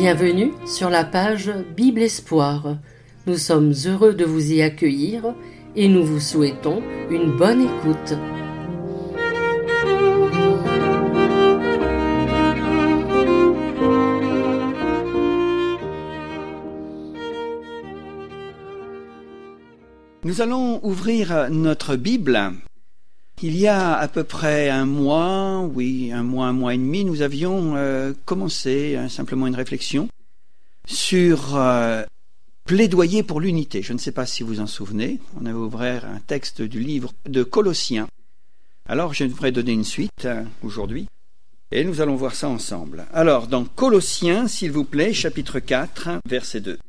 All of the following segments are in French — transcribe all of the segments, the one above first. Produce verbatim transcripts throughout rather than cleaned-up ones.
Bienvenue sur la page Bible Espoir. Nous sommes heureux de vous y accueillir et nous vous souhaitons une bonne écoute. Nous allons ouvrir notre Bible. Il y a à peu près un mois, oui, un mois, un mois et demi, nous avions euh, commencé euh, simplement une réflexion sur euh, plaidoyer pour l'unité. Je ne sais pas si vous en souvenez, on avait ouvert un texte du livre de Colossiens. Alors je devrais donner une suite euh, aujourd'hui et nous allons voir ça ensemble. Alors dans Colossiens, s'il vous plaît, chapitre quatre, verset deux.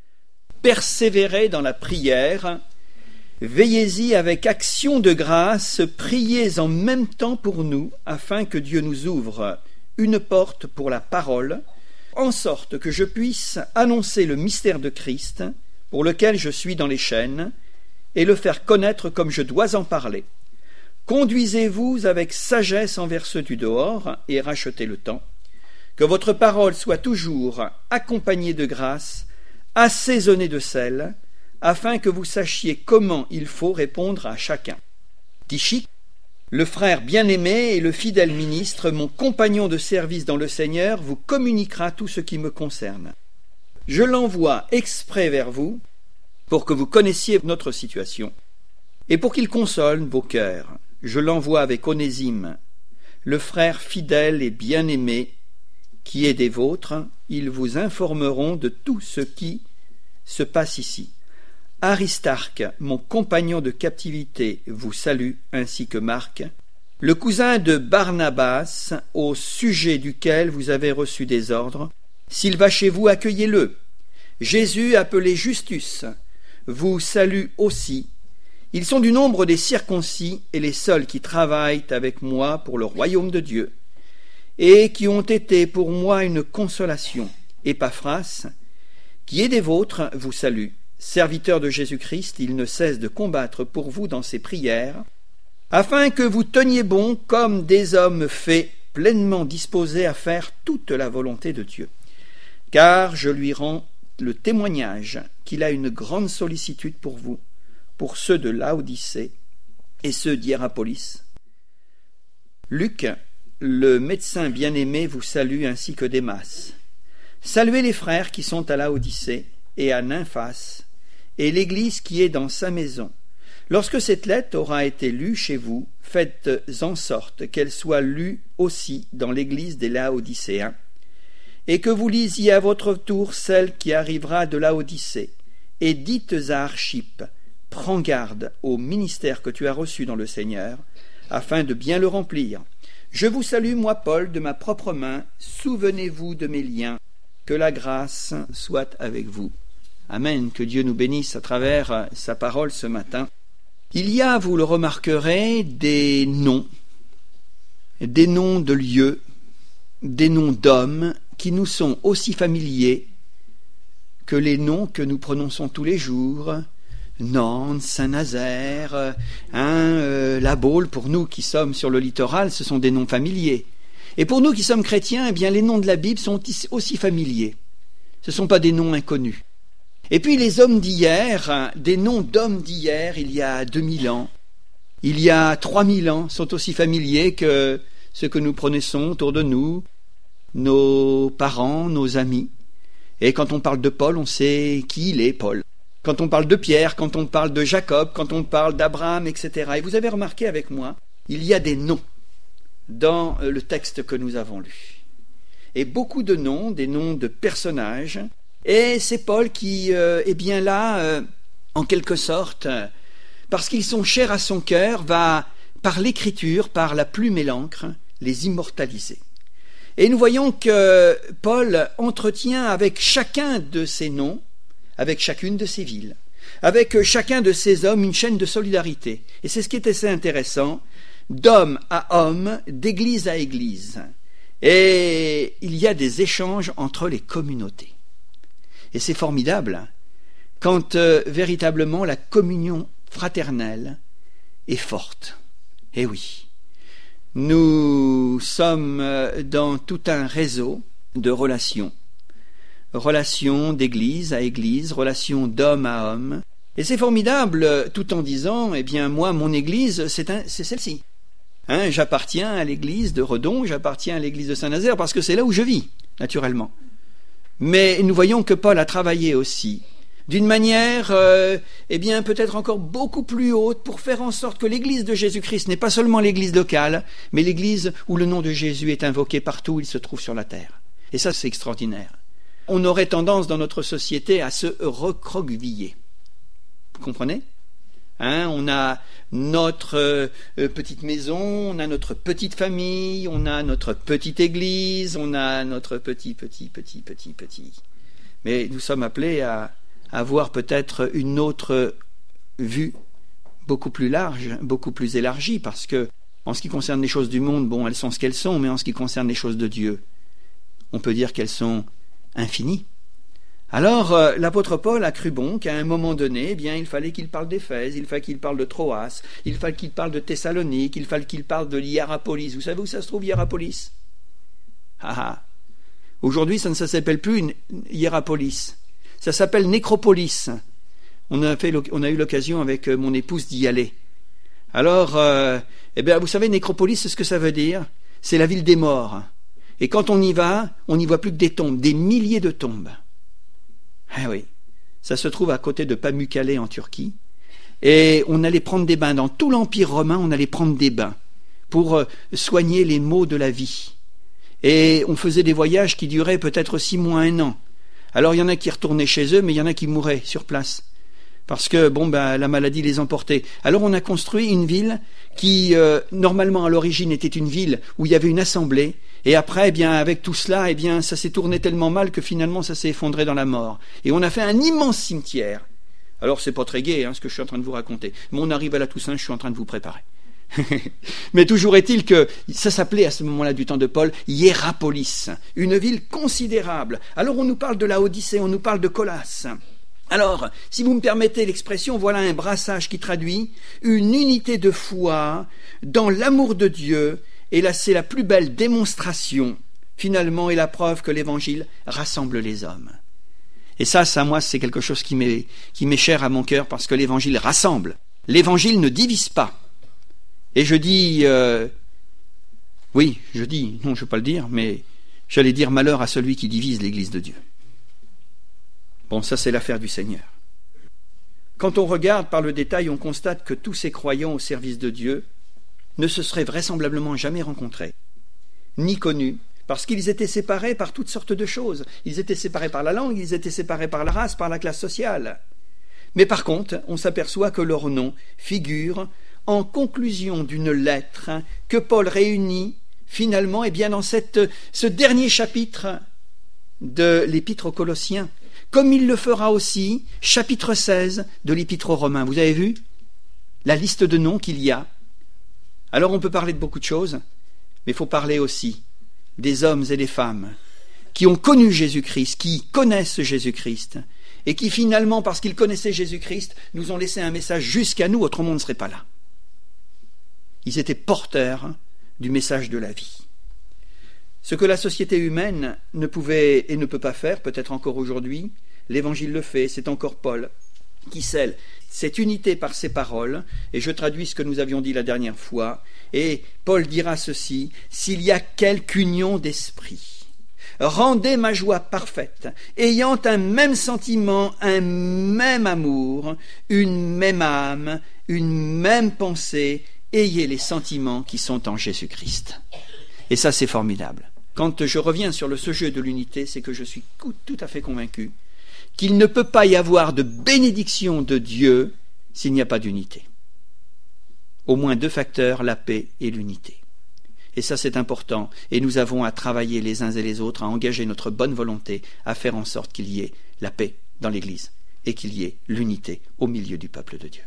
Persévérez dans la prière. Veillez-y avec action de grâce, priez en même temps pour nous, afin que Dieu nous ouvre une porte pour la parole, en sorte que je puisse annoncer le mystère de Christ, pour lequel je suis dans les chaînes, et le faire connaître comme je dois en parler. Conduisez-vous avec sagesse envers ceux du dehors, et rachetez le temps. Que votre parole soit toujours accompagnée de grâce, assaisonnée de sel, afin que vous sachiez comment il faut répondre à chacun. Tychik, le frère bien-aimé et le fidèle ministre, mon compagnon de service dans le Seigneur, vous communiquera tout ce qui me concerne. Je l'envoie exprès vers vous, pour que vous connaissiez notre situation, et pour qu'il console vos cœurs. Je l'envoie avec Onésime, le frère fidèle et bien-aimé, qui est des vôtres. Ils vous informeront de tout ce qui se passe ici. Aristarque, mon compagnon de captivité, vous salue, ainsi que Marc, le cousin de Barnabas, au sujet duquel vous avez reçu des ordres. S'il va chez vous, accueillez-le. Jésus, appelé Justus, vous salue aussi. Ils sont du nombre des circoncis et les seuls qui travaillent avec moi pour le royaume de Dieu, et qui ont été pour moi une consolation. Épaphras, qui est des vôtres, vous salue. Serviteur de Jésus-Christ, il ne cesse de combattre pour vous dans ses prières, afin que vous teniez bon comme des hommes faits, pleinement disposés à faire toute la volonté de Dieu. Car je lui rends le témoignage qu'il a une grande sollicitude pour vous, pour ceux de Laodicée et ceux d'Hiérapolis. Luc, le médecin bien-aimé, vous salue ainsi que Démas. Saluez les frères qui sont à Laodicée et à Nymphas, et l'Église qui est dans sa maison. Lorsque cette lettre aura été lue chez vous, faites en sorte qu'elle soit lue aussi dans l'Église des Laodicéens, et que vous lisiez à votre tour celle qui arrivera de Laodicée, et dites à Archippe, prends garde au ministère que tu as reçu dans le Seigneur, afin de bien le remplir. Je vous salue, moi Paul, de ma propre main, souvenez-vous de mes liens, que la grâce soit avec vous. Amen, que Dieu nous bénisse à travers sa parole ce matin. Il y a, vous le remarquerez, des noms, des noms de lieux, des noms d'hommes qui nous sont aussi familiers que les noms que nous prononçons tous les jours. Nantes, Saint-Nazaire, hein, euh, La Baule, pour nous qui sommes sur le littoral, ce sont des noms familiers. Et pour nous qui sommes chrétiens, eh bien, les noms de la Bible sont aussi familiers. Ce ne sont pas des noms inconnus. Et puis les hommes d'hier, des noms d'hommes d'hier, il y a deux mille ans, il y a trois mille ans, sont aussi familiers que ceux que nous prononçons autour de nous, nos parents, nos amis. Et quand on parle de Paul, on sait qui il est, Paul. Quand on parle de Pierre, quand on parle de Jacob, quand on parle d'Abraham, et cetera. Et vous avez remarqué avec moi, il y a des noms dans le texte que nous avons lu. Et beaucoup de noms, des noms de personnages. Et c'est Paul qui euh, est bien là, euh, en quelque sorte, euh, parce qu'ils sont chers à son cœur, va, par l'écriture, par la plume et l'encre, les immortaliser. Et nous voyons que Paul entretient avec chacun de ces noms, avec chacune de ces villes, avec chacun de ces hommes, une chaîne de solidarité. Et c'est ce qui est assez intéressant, d'homme à homme, d'église à église. Et il y a des échanges entre les communautés. Et c'est formidable quand euh, véritablement la communion fraternelle est forte. Eh oui, nous sommes dans tout un réseau de relations relation d'église à église, relation d'homme à homme. Et c'est formidable tout en disant, eh bien moi, mon église, c'est, un, c'est celle-ci. Hein, j'appartiens à l'église de Redon, j'appartiens à l'église de Saint-Nazaire, parce que c'est là où je vis, naturellement. Mais nous voyons que Paul a travaillé aussi, d'une manière, euh, eh bien peut-être encore beaucoup plus haute, pour faire en sorte que l'église de Jésus-Christ n'est pas seulement l'église locale, mais l'église où le nom de Jésus est invoqué partout où il se trouve sur la terre. Et ça, c'est extraordinaire. On aurait tendance dans notre société à se recroqueviller. Vous comprenez ? Hein, on a notre euh, petite maison, on a notre petite famille, on a notre petite église, on a notre petit, petit, petit, petit, petit. Mais nous sommes appelés à, à avoir peut-être une autre vue beaucoup plus large, beaucoup plus élargie, parce que en ce qui concerne les choses du monde, bon, elles sont ce qu'elles sont, mais en ce qui concerne les choses de Dieu, on peut dire qu'elles sont infinies. Alors, euh, l'apôtre Paul a cru bon qu'à un moment donné, eh bien, il fallait qu'il parle d'Éphèse, il fallait qu'il parle de Troas, il fallait qu'il parle de Thessalonique, il fallait qu'il parle de Hiérapolis. Vous savez où ça se trouve, Hiérapolis ? Ah ah. Aujourd'hui, ça ne s'appelle plus une Hiérapolis. Ça s'appelle Nécropolis. On a, fait, on a eu l'occasion avec mon épouse d'y aller. Alors, euh, eh bien, vous savez, Nécropolis, c'est ce que ça veut dire ? C'est la ville des morts. Et quand on y va, on n'y voit plus que des tombes, des milliers de tombes. Ah oui, ça se trouve à côté de Pamukkale en Turquie. Et on allait prendre des bains. Dans tout l'Empire romain, on allait prendre des bains pour soigner les maux de la vie. Et on faisait des voyages qui duraient peut-être six mois, un an. Alors il y en a qui retournaient chez eux, mais il y en a qui mouraient sur place. Parce que bon, ben, la maladie les emportait. Alors on a construit une ville qui, euh, normalement à l'origine, était une ville où il y avait une assemblée. Et après, eh bien, avec tout cela, eh bien, ça s'est tourné tellement mal que finalement, ça s'est effondré dans la mort. Et on a fait un immense cimetière. Alors, c'est pas très gai, hein, ce que je suis en train de vous raconter. Mais on arrive à la Toussaint, je suis en train de vous préparer. Mais toujours est-il que ça s'appelait à ce moment-là du temps de Paul Hiérapolis, une ville considérable. Alors, on nous parle de la Odyssée, on nous parle de Colosse. Alors, si vous me permettez l'expression, voilà un brassage qui traduit une unité de foi dans l'amour de Dieu. Et là, c'est la plus belle démonstration, finalement, et la preuve que l'Évangile rassemble les hommes. Et ça, ça, moi, c'est quelque chose qui m'est, qui m'est cher à mon cœur, parce que l'Évangile rassemble. L'Évangile ne divise pas. Et je dis, euh, oui, je dis, non, je ne veux pas le dire, mais j'allais dire malheur à celui qui divise l'Église de Dieu. Bon, ça, c'est l'affaire du Seigneur. Quand on regarde par le détail, on constate que tous ces croyants au service de Dieu ne se seraient vraisemblablement jamais rencontrés, ni connus, parce qu'ils étaient séparés par toutes sortes de choses. Ils étaient séparés par la langue, ils étaient séparés par la race, par la classe sociale. Mais par contre, on s'aperçoit que leur nom figure en conclusion d'une lettre que Paul réunit finalement eh bien, dans cette, ce dernier chapitre de l'Épître aux Colossiens, comme il le fera aussi, chapitre seize de l'Épître aux Romains. Vous avez vu la liste de noms qu'il y a? Alors on peut parler de beaucoup de choses, mais il faut parler aussi des hommes et des femmes qui ont connu Jésus-Christ, qui connaissent Jésus-Christ, et qui finalement, parce qu'ils connaissaient Jésus-Christ, nous ont laissé un message jusqu'à nous, autrement on ne serait pas là. Ils étaient porteurs du message de la vie. Ce que la société humaine ne pouvait et ne peut pas faire, peut-être encore aujourd'hui, l'Évangile le fait, c'est encore Paul qui scelle cette unité par ses paroles, et je traduis ce que nous avions dit la dernière fois, et Paul dira ceci: s'il y a quelque union d'esprit, rendez ma joie parfaite, ayant un même sentiment, un même amour, une même âme, une même pensée, ayez les sentiments qui sont en Jésus-Christ. Et ça, c'est formidable. Quand je reviens sur le sujet de l'unité, c'est que je suis tout à fait convaincu qu'il ne peut pas y avoir de bénédiction de Dieu s'il n'y a pas d'unité. Au moins deux facteurs, la paix et l'unité. Et ça, c'est important. Et nous avons à travailler les uns et les autres, à engager notre bonne volonté, à faire en sorte qu'il y ait la paix dans l'Église et qu'il y ait l'unité au milieu du peuple de Dieu.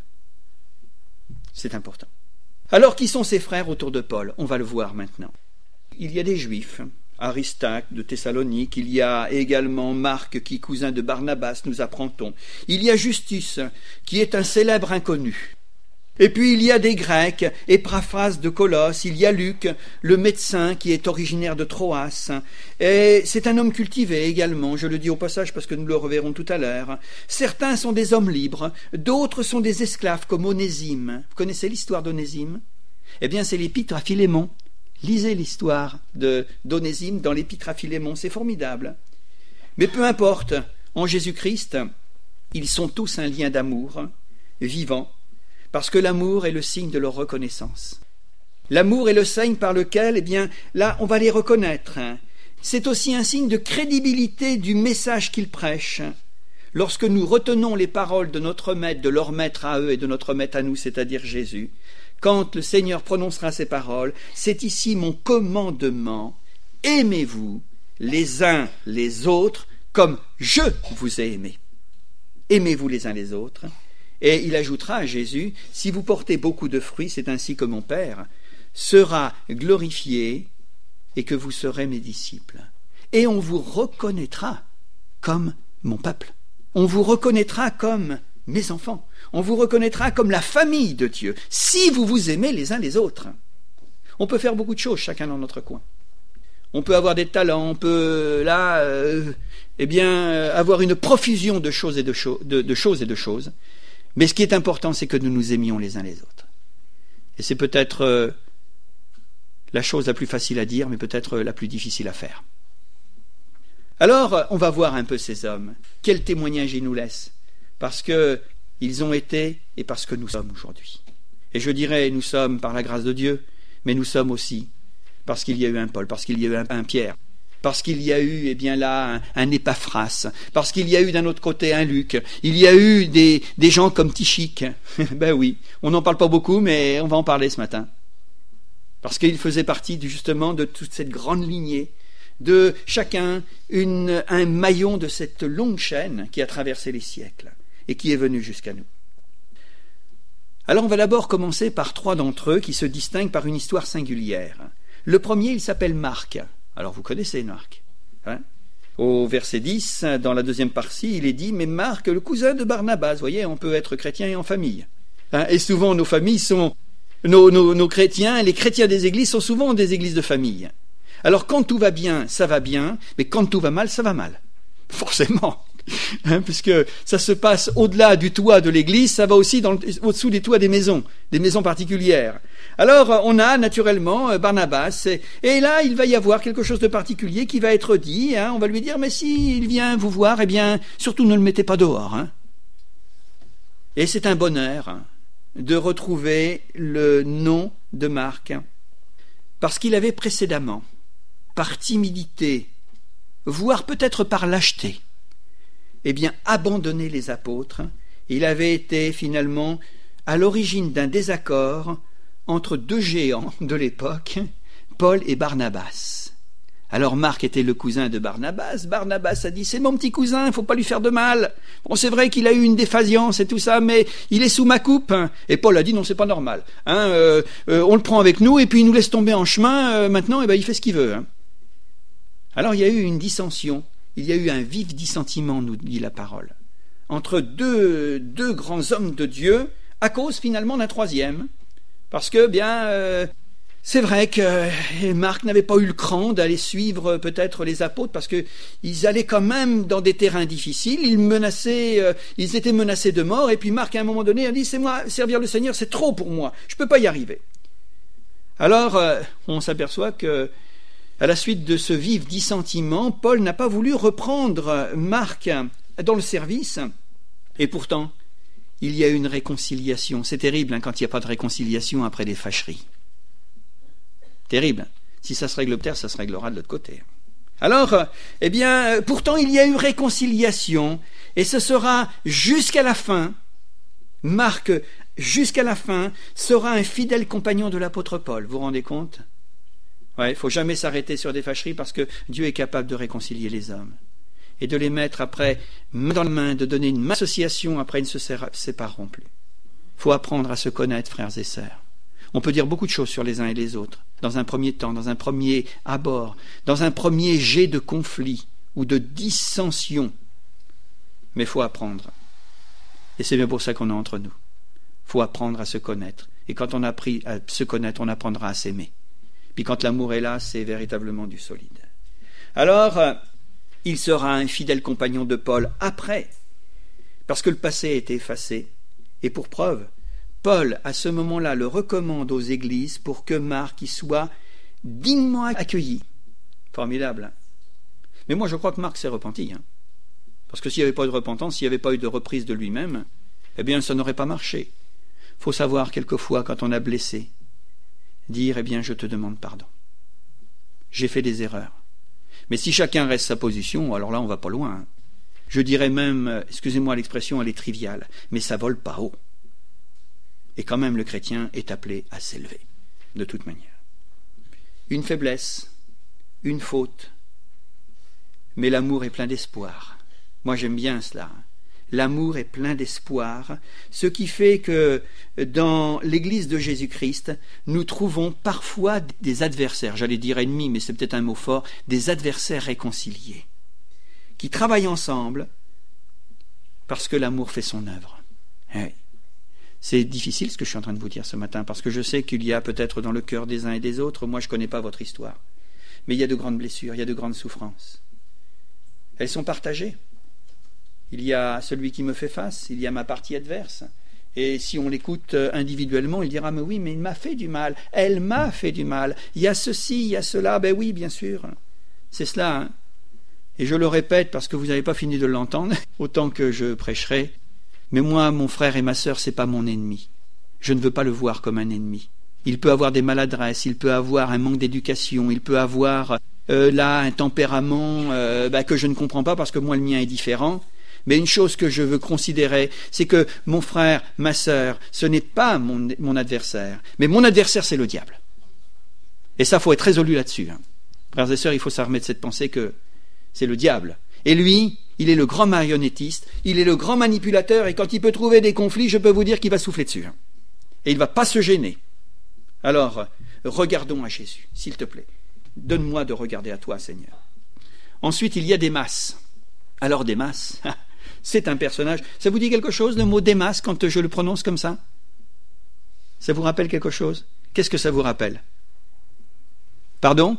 C'est important. Alors, qui sont ces frères autour de Paul? On va le voir maintenant. Il y a des Juifs, Aristarque de Thessalonique, il y a également Marc qui est cousin de Barnabas, nous apprend-on. Il y a Justus qui est un célèbre inconnu. Et puis il y a des Grecs, Épaphras de Colosse, il y a Luc, le médecin qui est originaire de Troas. Et c'est un homme cultivé également, je le dis au passage parce que nous le reverrons tout à l'heure. Certains sont des hommes libres, d'autres sont des esclaves comme Onésime. Vous connaissez l'histoire d'Onésime ? Eh bien c'est l'épître à Philémon. Lisez l'histoire de, d'Onésime dans l'épître à Philémon, c'est formidable. Mais peu importe, en Jésus-Christ, ils sont tous un lien d'amour vivant. Parce que l'amour est le signe de leur reconnaissance. L'amour est le signe par lequel, eh bien, là, on va les reconnaître. C'est aussi un signe de crédibilité du message qu'ils prêchent. Lorsque nous retenons les paroles de notre maître, de leur maître à eux et de notre maître à nous, c'est-à-dire Jésus, quand le Seigneur prononcera ces paroles, c'est ici mon commandement. Aimez-vous les uns les autres comme je vous ai aimés. Aimez-vous les uns les autres. Et il ajoutera à Jésus, si vous portez beaucoup de fruits, c'est ainsi que mon Père sera glorifié et que vous serez mes disciples. Et on vous reconnaîtra comme mon peuple. On vous reconnaîtra comme mes enfants. On vous reconnaîtra comme la famille de Dieu, si vous vous aimez les uns les autres. On peut faire beaucoup de choses, chacun dans notre coin. On peut avoir des talents, on peut là, euh, eh bien, avoir une profusion de choses et de, cho- de, de choses et de choses. Mais ce qui est important, c'est que nous nous aimions les uns les autres. Et c'est peut-être euh, la chose la plus facile à dire, mais peut-être la plus difficile à faire. Alors, on va voir un peu ces hommes. Quel témoignage ils nous laissent ? Parce qu'ils ont été et parce que nous sommes aujourd'hui. Et je dirais, nous sommes par la grâce de Dieu, mais nous sommes aussi parce qu'il y a eu un Paul, parce qu'il y a eu un, un Pierre, parce qu'il y a eu, eh bien là, un, un Épaphras, parce qu'il y a eu d'un autre côté un Luc, il y a eu des, des gens comme Tychique. Ben oui, on n'en parle pas beaucoup, mais on va en parler ce matin. Parce qu'il faisait partie justement de toute cette grande lignée, de chacun une, un maillon de cette longue chaîne qui a traversé les siècles et qui est venue jusqu'à nous. Alors on va d'abord commencer par trois d'entre eux qui se distinguent par une histoire singulière. Le premier, il s'appelle Marc. Alors vous connaissez Marc, hein ? Au verset dix, dans la deuxième partie, il est dit « Mais Marc, le cousin de Barnabas », vous voyez, on peut être chrétien et en famille. Hein ? Et souvent, nos familles sont... Nos, nos, nos chrétiens, les chrétiens des églises sont souvent des églises de famille. Alors quand tout va bien, ça va bien, mais quand tout va mal, ça va mal. Forcément. Hein, puisque ça se passe au-delà du toit de l'église, ça va aussi dans le, au-dessous des toits des maisons, des maisons particulières. Alors on a naturellement Barnabas, et, et là il va y avoir quelque chose de particulier qui va être dit, hein, on va lui dire, mais s'il vient vous voir, eh bien surtout ne le mettez pas dehors. Hein. Et c'est un bonheur de retrouver le nom de Marc, parce qu'il avait précédemment, par timidité, voire peut-être par lâcheté, eh bien, abandonné les apôtres. Il avait été finalement à l'origine d'un désaccord entre deux géants de l'époque, Paul et Barnabas. Alors Marc était le cousin de Barnabas. Barnabas a dit « C'est mon petit cousin, il ne faut pas lui faire de mal. Bon, c'est vrai qu'il a eu une défaillance et tout ça, mais il est sous ma coupe. » Et Paul a dit « Non, c'est pas normal. Hein, euh, euh, on le prend avec nous et puis il nous laisse tomber en chemin. Euh, maintenant, eh ben, il fait ce qu'il veut. Hein. » Alors il y a eu une dissension. Il y a eu un vif dissentiment, nous dit la parole, entre deux, deux grands hommes de Dieu, à cause finalement d'un troisième. Parce que, bien, euh, c'est vrai que Marc n'avait pas eu le cran d'aller suivre peut-être les apôtres, parce qu'ils allaient quand même dans des terrains difficiles, ils menaçaient, euh, ils étaient menacés de mort, et puis Marc, à un moment donné, a dit « C'est moi, servir le Seigneur, c'est trop pour moi, je ne peux pas y arriver. » Alors, euh, on s'aperçoit que à la suite de ce vif dissentiment, Paul n'a pas voulu reprendre Marc dans le service. Et pourtant, il y a eu une réconciliation. C'est terrible hein, quand il n'y a pas de réconciliation après des fâcheries. Terrible. Si ça se règle peut-être, ça se réglera de l'autre côté. Alors, eh bien, pourtant, il y a eu réconciliation. Et ce sera jusqu'à la fin. Marc, jusqu'à la fin, sera un fidèle compagnon de l'apôtre Paul. Vous vous rendez compte ? Il ouais, ne faut jamais s'arrêter sur des fâcheries parce que Dieu est capable de réconcilier les hommes et de les mettre après main dans la main, de donner une association, après ils ne se sépareront plus. Il faut apprendre à se connaître, frères et sœurs. On peut dire beaucoup de choses sur les uns et les autres, dans un premier temps, dans un premier abord, dans un premier jet de conflit ou de dissension. Mais il faut apprendre. Et c'est bien pour ça qu'on est entre nous. Il Il faut apprendre à se connaître. Et quand on a appris à se connaître, on apprendra à s'aimer. Puis quand l'amour est là, c'est véritablement du solide. Alors, euh, il sera un fidèle compagnon de Paul après, parce que le passé a été effacé. Et pour preuve, Paul, à ce moment-là, le recommande aux églises pour que Marc y soit dignement accueilli. Formidable. Hein? Mais moi, je crois que Marc s'est repenti. Hein? Parce que s'il n'y avait pas eu de repentance, s'il n'y avait pas eu de reprise de lui-même, eh bien, ça n'aurait pas marché. Il faut savoir, quelquefois, quand on a blessé, dire, eh bien, je te demande pardon. J'ai fait des erreurs. Mais si chacun reste sa position, alors là, on va pas loin. Hein. Je dirais même, excusez-moi l'expression, elle est triviale, mais ça vole pas haut. Et quand même, le chrétien est appelé à s'élever, de toute manière. Une faiblesse, une faute, mais l'amour est plein d'espoir. Moi, j'aime bien cela. L'amour est plein d'espoir, ce qui fait que dans l'Église de Jésus-Christ, nous trouvons parfois des adversaires, j'allais dire ennemis, mais c'est peut-être un mot fort, des adversaires réconciliés, qui travaillent ensemble parce que l'amour fait son œuvre. Oui. C'est difficile ce que je suis en train de vous dire ce matin, parce que je sais qu'il y a peut-être dans le cœur des uns et des autres, moi je ne connais pas votre histoire, mais il y a de grandes blessures, il y a de grandes souffrances. Elles sont partagées. Il y a celui qui me fait face, il y a ma partie adverse. Et si on l'écoute individuellement, il dira « Mais oui, mais il m'a fait du mal, elle m'a fait du mal, il y a ceci, il y a cela. » Ben oui, bien sûr, c'est cela. Hein. Et je le répète parce que vous n'avez pas fini de l'entendre, autant que je prêcherai. Mais moi, mon frère et ma sœur, c'est pas mon ennemi. Je ne veux pas le voir comme un ennemi. Il peut avoir des maladresses, il peut avoir un manque d'éducation, il peut avoir euh, là un tempérament euh, bah, que je ne comprends pas parce que moi, le mien est différent. Mais une chose que je veux considérer, c'est que mon frère, ma sœur, ce n'est pas mon, mon adversaire. Mais mon adversaire, c'est le diable. Et ça, il faut être résolu là-dessus. Hein. Frères et sœurs, il faut se remettre cette pensée que c'est le diable. Et lui, il est le grand marionnettiste, il est le grand manipulateur, et quand il peut trouver des conflits, je peux vous dire qu'il va souffler dessus. Hein. Et il ne va pas se gêner. Alors, regardons à Jésus, s'il te plaît. Donne-moi de regarder à toi, Seigneur. Ensuite, il y a Démas. Alors, Démas... c'est un personnage. Ça vous dit quelque chose, le mot Démas, quand je le prononce comme ça? Ça vous rappelle quelque chose? Qu'est-ce que ça vous rappelle? Pardon?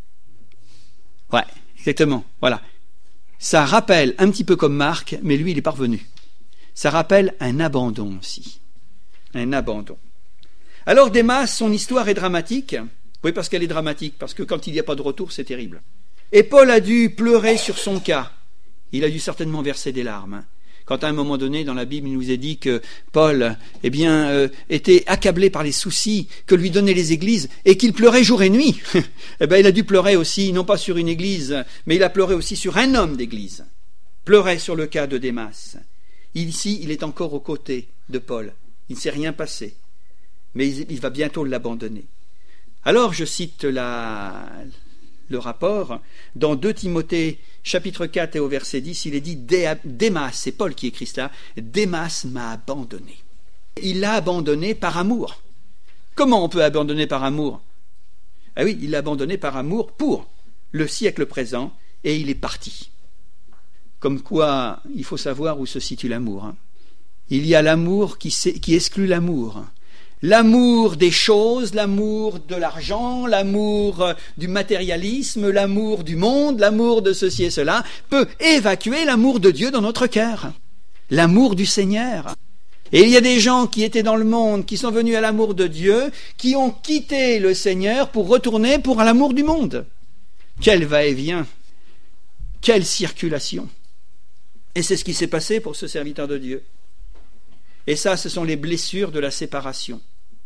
Ouais, exactement, voilà. Ça rappelle, un petit peu comme Marc, mais lui, il est parvenu. Ça rappelle un abandon aussi. Un abandon. Alors, Démas, son histoire est dramatique. Oui, parce qu'elle est dramatique, parce que quand il n'y a pas de retour, c'est terrible. Et Paul a dû pleurer sur son cas. Il a dû certainement verser des larmes. Quand à un moment donné, dans la Bible, il nous est dit que Paul eh bien, euh, était accablé par les soucis que lui donnaient les églises et qu'il pleurait jour et nuit. eh bien, il a dû pleurer aussi, non pas sur une église, mais il a pleuré aussi sur un homme d'église. Pleurait sur le cas de Démas. Ici, il est encore aux côtés de Paul. Il ne s'est rien passé. Mais il, il va bientôt l'abandonner. Alors, je cite la... le rapport, dans deux Timothée, chapitre quatre et au verset dix, il est dit « Démas », c'est Paul qui écrit cela, « Démas m'a abandonné ». Il l'a abandonné par amour. Comment on peut abandonner par amour? Ah oui, il l'a abandonné par amour pour le siècle présent, et il est parti. Comme quoi, il faut savoir où se situe l'amour. Hein. Il y a l'amour qui, qui exclut l'amour. L'amour des choses, l'amour de l'argent, l'amour du matérialisme, l'amour du monde, l'amour de ceci et cela, peut évacuer l'amour de Dieu dans notre cœur, l'amour du Seigneur. Et il y a des gens qui étaient dans le monde, qui sont venus à l'amour de Dieu, qui ont quitté le Seigneur pour retourner pour l'amour du monde. Quel va-et-vient, quelle circulation. Et c'est ce qui s'est passé pour ce serviteur de Dieu. Et ça, ce sont les blessures de la séparation.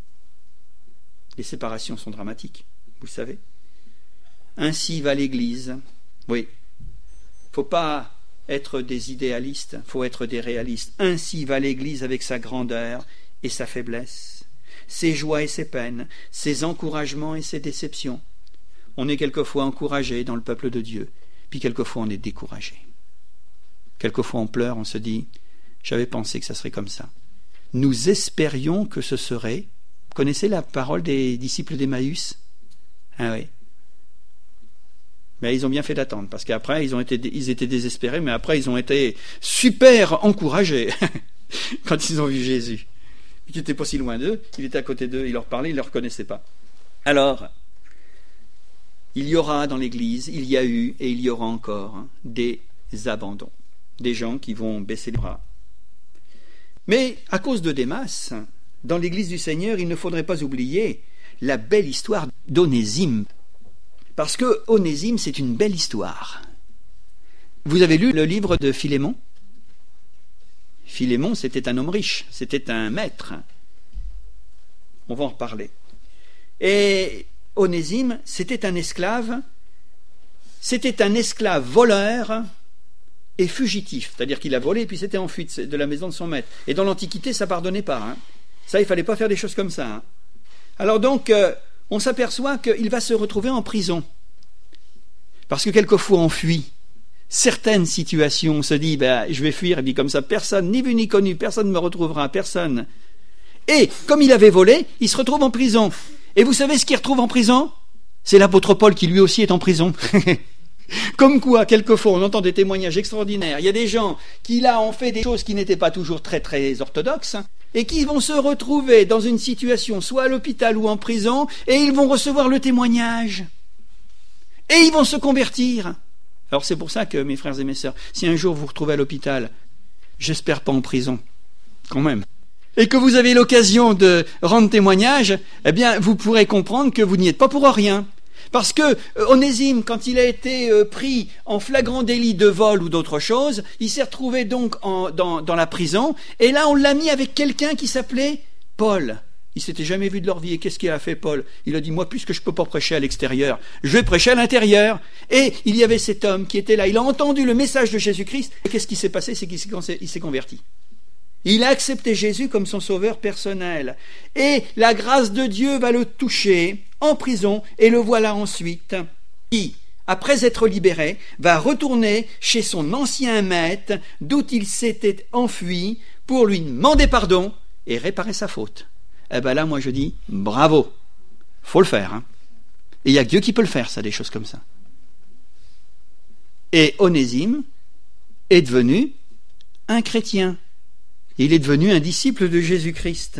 Les séparations sont dramatiques, vous le savez. Ainsi va l'Église. Oui, il ne faut pas être des idéalistes, il faut être des réalistes. Ainsi va l'Église avec sa grandeur et sa faiblesse, ses joies et ses peines, ses encouragements et ses déceptions. On est quelquefois encouragé dans le peuple de Dieu, puis quelquefois on est découragé. Quelquefois on pleure, on se dit « j'avais pensé que ça serait comme ça ». Nous espérions que ce serait... Vous connaissez la parole des disciples d'Emmaüs? Ah oui. Mais ils ont bien fait d'attendre, parce qu'après, ils, ont été, ils étaient désespérés, mais après, ils ont été super encouragés quand ils ont vu Jésus. qui n'était pas si loin d'eux, il était à côté d'eux, il leur parlait, il ne les reconnaissait pas. Alors, il y aura dans l'Église, il y a eu et il y aura encore hein, des abandons, des gens qui vont baisser les bras. Mais à cause de Démas, dans l'Église du Seigneur, il ne faudrait pas oublier la belle histoire d'Onésime. Parce que Onésime, c'est une belle histoire. Vous avez lu le livre de Philémon ? Philémon, c'était un homme riche, c'était un maître. On va en reparler. Et Onésime, c'était un esclave, c'était un esclave voleur et fugitif, c'est-à-dire qu'il a volé et puis s'était enfui de la maison de son maître. Et dans l'Antiquité, ça ne pardonnait pas. Hein. Ça, il ne fallait pas faire des choses comme ça. Hein. Alors donc, euh, on s'aperçoit qu'il va se retrouver en prison. Parce que quelquefois, on fuit. Certaines situations, on se dit, ben, je vais fuir, et puis comme ça, personne, ni vu ni connu, personne ne me retrouvera, personne. Et, comme il avait volé, il se retrouve en prison. Et vous savez ce qu'il retrouve en prison ? C'est l'apôtre Paul qui lui aussi est en prison. Comme quoi, quelquefois, on entend des témoignages extraordinaires. Il y a des gens qui, là, ont fait des choses qui n'étaient pas toujours très, très orthodoxes, et qui vont se retrouver dans une situation, soit à l'hôpital ou en prison, et ils vont recevoir le témoignage. Et ils vont se convertir. Alors c'est pour ça que, mes frères et mes sœurs, si un jour vous vous retrouvez à l'hôpital, j'espère pas en prison, quand même, et que vous avez l'occasion de rendre témoignage, eh bien, vous pourrez comprendre que vous n'y êtes pas pour rien. Parce que euh, Onésime, quand il a été euh, pris en flagrant délit de vol ou d'autre chose, il s'est retrouvé donc en, dans, dans la prison, et là on l'a mis avec quelqu'un qui s'appelait Paul. Il s'était jamais vu de leur vie. Et qu'est-ce qu'il a fait, Paul ? Il a dit, moi, puisque je ne peux pas prêcher à l'extérieur, je vais prêcher à l'intérieur. Et il y avait cet homme qui était là. Il a entendu le message de Jésus-Christ. Et qu'est-ce qui s'est passé ? C'est qu'il s'est, il s'est converti. Il a accepté Jésus comme son sauveur personnel. Et la grâce de Dieu va le toucher en prison. Et le voilà ensuite qui, après être libéré, va retourner chez son ancien maître, d'où il s'était enfui, pour lui demander pardon et réparer sa faute. Eh bien là, moi je dis, bravo, faut le faire. Hein. Et il n'y a que Dieu qui peut le faire, ça, des choses comme ça. Et Onésime est devenu un chrétien. Il est devenu un disciple de Jésus-Christ.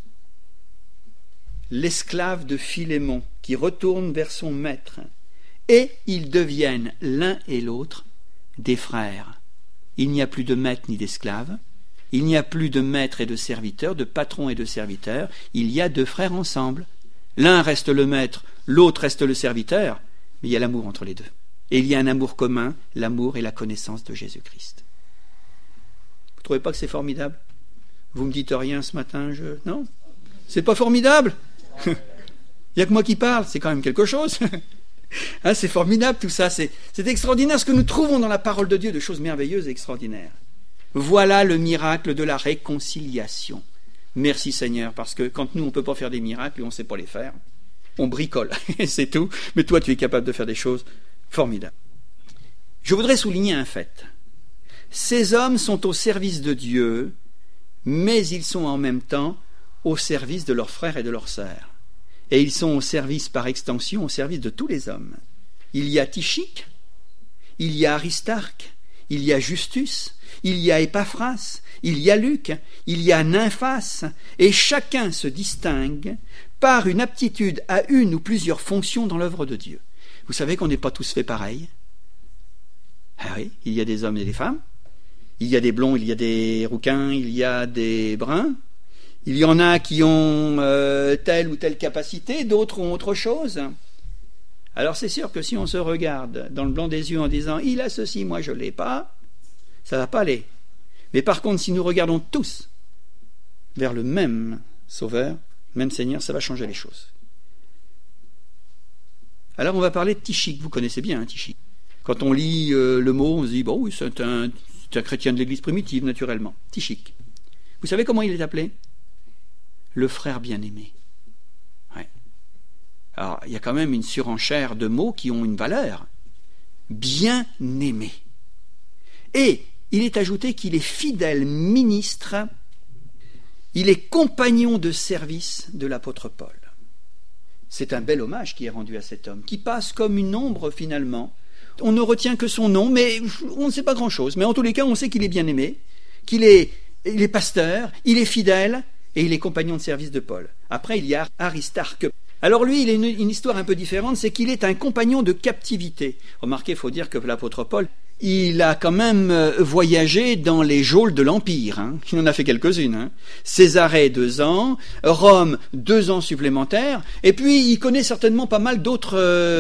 L'esclave de Philémon qui retourne vers son maître. Et ils deviennent l'un et l'autre des frères. Il n'y a plus de maître ni d'esclave. Il n'y a plus de maître et de serviteur, de patron et de serviteur, il y a deux frères ensemble. L'un reste le maître, l'autre reste le serviteur, mais il y a l'amour entre les deux. Et il y a un amour commun, l'amour et la connaissance de Jésus-Christ. Vous ne trouvez pas que c'est formidable ? Vous me dites rien ce matin, je... Non ? C'est pas formidable ? Il n'y a que moi qui parle, c'est quand même quelque chose. Hein, c'est formidable tout ça, c'est, c'est extraordinaire ce que nous trouvons dans la parole de Dieu, de choses merveilleuses et extraordinaires. Voilà le miracle de la réconciliation. Merci Seigneur, parce que quand nous, on ne peut pas faire des miracles et on ne sait pas les faire, on bricole, c'est tout. Mais toi, tu es capable de faire des choses formidables. Je voudrais souligner un fait. Ces hommes sont au service de Dieu, mais ils sont en même temps au service de leurs frères et de leurs sœurs. Et ils sont au service, par extension, au service de tous les hommes. Il y a Tychique, il y a Aristarque, il y a Justus, il y a Épaphras, il y a Luc, il y a Nymphas, et chacun se distingue par une aptitude à une ou plusieurs fonctions dans l'œuvre de Dieu. Vous savez qu'on n'est pas tous faits pareil. Ah oui, il y a des hommes et des femmes, il y a des blonds, il y a des rouquins, il y a des bruns, il y en a qui ont euh, telle ou telle capacité, d'autres ont autre chose. Alors c'est sûr que si on se regarde dans le blanc des yeux en disant « il a ceci, moi je ne l'ai pas », ça ne va pas aller. Mais par contre, si nous regardons tous vers le même Sauveur, même Seigneur, ça va changer les choses. Alors on va parler de Tychique. Vous connaissez bien hein, Tychique. Quand on lit euh, le mot, on se dit bon oui, c'est un, c'est un chrétien de l'Église primitive, naturellement. Tychique. Vous savez comment il est appelé ? Le frère bien-aimé. Ouais. Alors, il y a quand même une surenchère de mots qui ont une valeur. Bien-aimé. Et il est ajouté qu'il est fidèle ministre, il est compagnon de service de l'apôtre Paul. C'est un bel hommage qui est rendu à cet homme, qui passe comme une ombre finalement. On ne retient que son nom, mais on ne sait pas grand-chose. Mais en tous les cas, on sait qu'il est bien-aimé, qu'il est, il est pasteur, il est fidèle, et il est compagnon de service de Paul. Après, il y a Aristarque. Alors lui, il a une, une histoire un peu différente, c'est qu'il est un compagnon de captivité. Remarquez, il faut dire que l'apôtre Paul, il a quand même voyagé dans les geôles de l'Empire. Hein. Il en a fait quelques-unes. Hein. Césarée, deux ans. Rome, deux ans supplémentaires. Et puis, il connaît certainement pas mal d'autres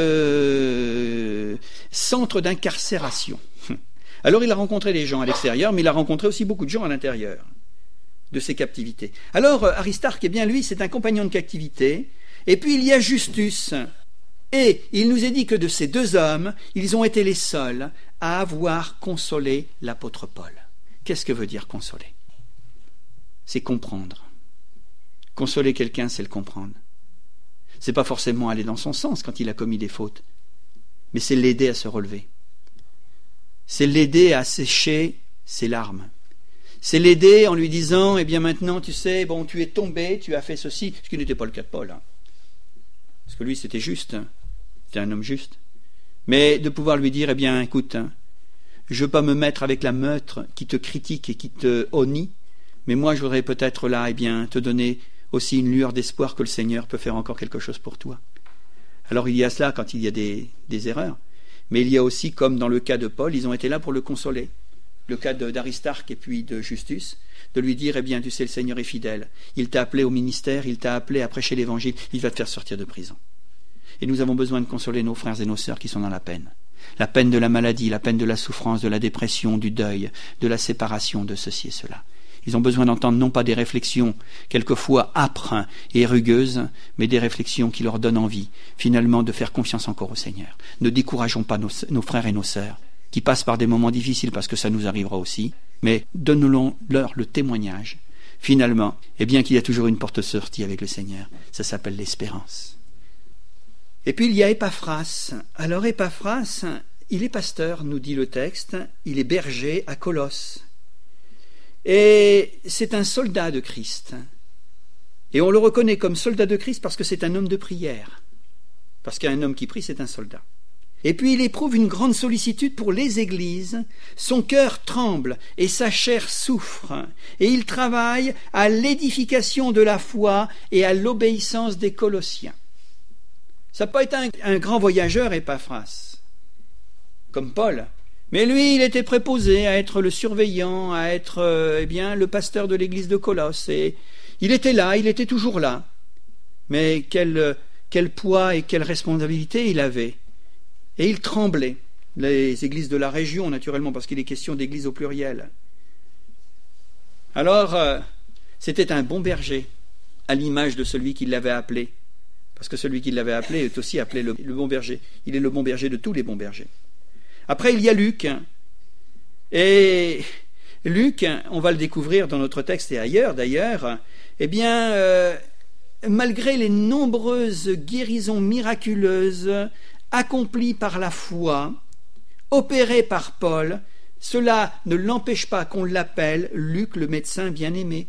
euh, centres d'incarcération. Alors, il a rencontré des gens à l'extérieur, mais il a rencontré aussi beaucoup de gens à l'intérieur de ces captivités. Alors, Aristarque, eh bien, lui, c'est un compagnon de captivité. Et puis, il y a Justus. Et il nous est dit que de ces deux hommes, ils ont été les seuls à avoir consolé l'apôtre Paul. Qu'est-ce que veut dire consoler? C'est comprendre. Consoler quelqu'un, c'est le comprendre. C'est pas forcément aller dans son sens quand il a commis des fautes, mais c'est l'aider à se relever. C'est l'aider à sécher ses larmes. C'est l'aider en lui disant, eh bien maintenant, tu sais, bon, tu es tombé, tu as fait ceci, ce qui n'était pas le cas de Paul. Hein. Parce que lui, c'était juste. C'était un homme juste. Mais de pouvoir lui dire, eh bien, écoute, hein, je ne veux pas me mettre avec la meute qui te critique et qui te honnie, mais moi, je voudrais peut-être là, eh bien, te donner aussi une lueur d'espoir que le Seigneur peut faire encore quelque chose pour toi. Alors, il y a cela quand il y a des, des erreurs, mais il y a aussi, comme dans le cas de Paul, ils ont été là pour le consoler. Le cas de, d'Aristarque et puis de Justus, de lui dire, eh bien, tu sais, le Seigneur est fidèle. Il t'a appelé au ministère, il t'a appelé à prêcher l'Évangile, il va te faire sortir de prison. Et nous avons besoin de consoler nos frères et nos sœurs qui sont dans la peine. La peine de la maladie, la peine de la souffrance, de la dépression, du deuil, de la séparation, de ceci et cela. Ils ont besoin d'entendre non pas des réflexions quelquefois âpres et rugueuses, mais des réflexions qui leur donnent envie, finalement, de faire confiance encore au Seigneur. Ne décourageons pas nos, nos frères et nos sœurs qui passent par des moments difficiles parce que ça nous arrivera aussi, mais donnons-leur le témoignage, finalement, eh bien qu'il y a toujours une porte de sortie avec le Seigneur. Ça s'appelle l'espérance. Et puis il y a Épaphras. Alors Épaphras, il est pasteur, nous dit le texte, il est berger à Colosse. Et c'est un soldat de Christ. Et on le reconnaît comme soldat de Christ parce que c'est un homme de prière. Parce qu'un homme qui prie, c'est un soldat. Et puis il éprouve une grande sollicitude pour les églises, son cœur tremble et sa chair souffre, et il travaille à l'édification de la foi et à l'obéissance des Colossiens. Ça n'a pas été un, un grand voyageur, Épaphras, comme Paul, mais lui, il était préposé à être le surveillant, à être euh, eh bien, le pasteur de l'église de Colosse, et il était là, il était toujours là. Mais quel, quel poids et quelle responsabilité il avait. Et il tremblait. Les églises de la région, naturellement, parce qu'il est question d'églises au pluriel. Alors, euh, c'était un bon berger, à l'image de celui qui l'avait appelé. Parce que celui qui l'avait appelé est aussi appelé le, le bon berger. Il est le bon berger de tous les bons bergers. Après, il y a Luc. Et Luc, on va le découvrir dans notre texte et ailleurs d'ailleurs, eh bien, euh, malgré les nombreuses guérisons miraculeuses accomplies par la foi, opérées par Paul, cela ne l'empêche pas qu'on l'appelle Luc le médecin bien-aimé.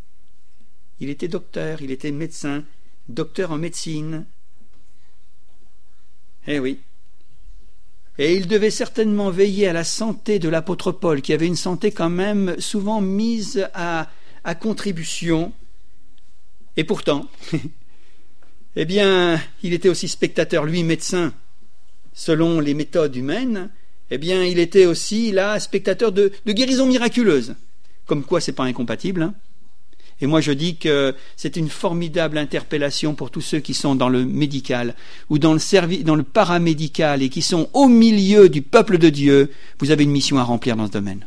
Il était docteur, il était médecin, docteur en médecine. Eh oui. Et il devait certainement veiller à la santé de l'apôtre Paul, qui avait une santé quand même souvent mise à, à contribution. Et pourtant, eh bien, il était aussi spectateur, lui, médecin, selon les méthodes humaines. Eh bien, il était aussi, là, spectateur de, de guérisons miraculeuses. Comme quoi, c'est pas incompatible, hein. Et moi, je dis que c'est une formidable interpellation pour tous ceux qui sont dans le médical ou dans le servi- dans le paramédical et qui sont au milieu du peuple de Dieu. Vous avez une mission à remplir dans ce domaine.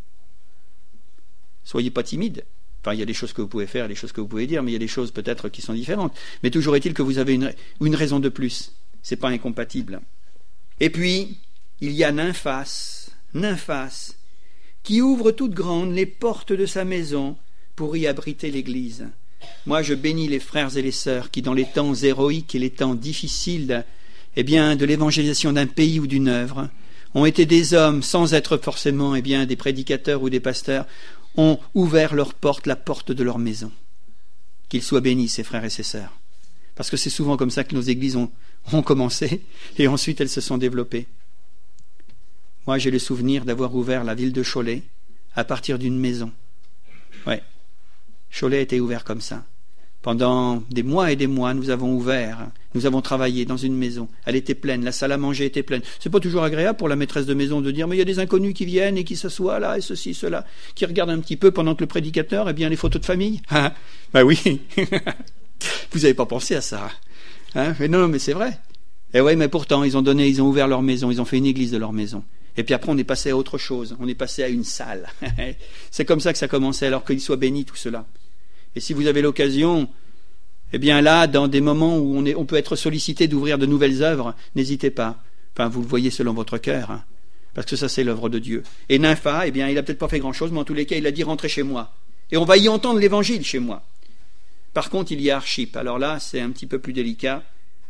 Soyez pas timides. Enfin, il y a des choses que vous pouvez faire, des choses que vous pouvez dire, mais il y a des choses peut-être qui sont différentes. Mais toujours est-il que vous avez une, une raison de plus. C'est pas incompatible. Et puis, il y a Nymphas, Nymphas, qui ouvre toutes grandes les portes de sa maison pour y abriter l'Église. Moi, je bénis les frères et les sœurs qui, dans les temps héroïques et les temps difficiles, eh bien, de l'évangélisation d'un pays ou d'une œuvre, ont été des hommes, sans être forcément eh bien, des prédicateurs ou des pasteurs, ont ouvert leurs portes, la porte de leur maison. Qu'ils soient bénis, ces frères et ces sœurs. Parce que c'est souvent comme ça que nos églises ont, ont commencé, et ensuite elles se sont développées. Moi, j'ai le souvenir d'avoir ouvert la ville de Cholet à partir d'une maison. Ouais. Cholet a été ouvert comme ça. Pendant des mois et des mois, nous avons ouvert, nous avons travaillé dans une maison. Elle était pleine, la salle à manger était pleine. C'est pas toujours agréable pour la maîtresse de maison de dire « mais il y a des inconnus qui viennent et qui s'assoient là, et ceci, cela », qui regardent un petit peu pendant que le prédicateur, eh bien, les photos de famille. Ah, ben oui, vous n'avez pas pensé à ça. Hein, mais non, mais c'est vrai. Et oui, mais pourtant, ils ont donné, ils ont ouvert leur maison, ils ont fait une église de leur maison. Et puis après, on est passé à autre chose, on est passé à une salle. C'est comme ça que ça commençait, alors qu'il soit béni tout cela. Et si vous avez l'occasion, eh bien là, dans des moments où on, est, on peut être sollicité d'ouvrir de nouvelles œuvres, n'hésitez pas. Enfin, vous le voyez selon votre cœur, hein, parce que ça, c'est l'œuvre de Dieu. Et Nympha, eh bien, il a peut-être pas fait grand-chose, mais en tous les cas, il a dit « rentrez chez moi ». Et on va y entendre l'évangile chez moi. Par contre, il y a Archippe. Alors là, c'est un petit peu plus délicat.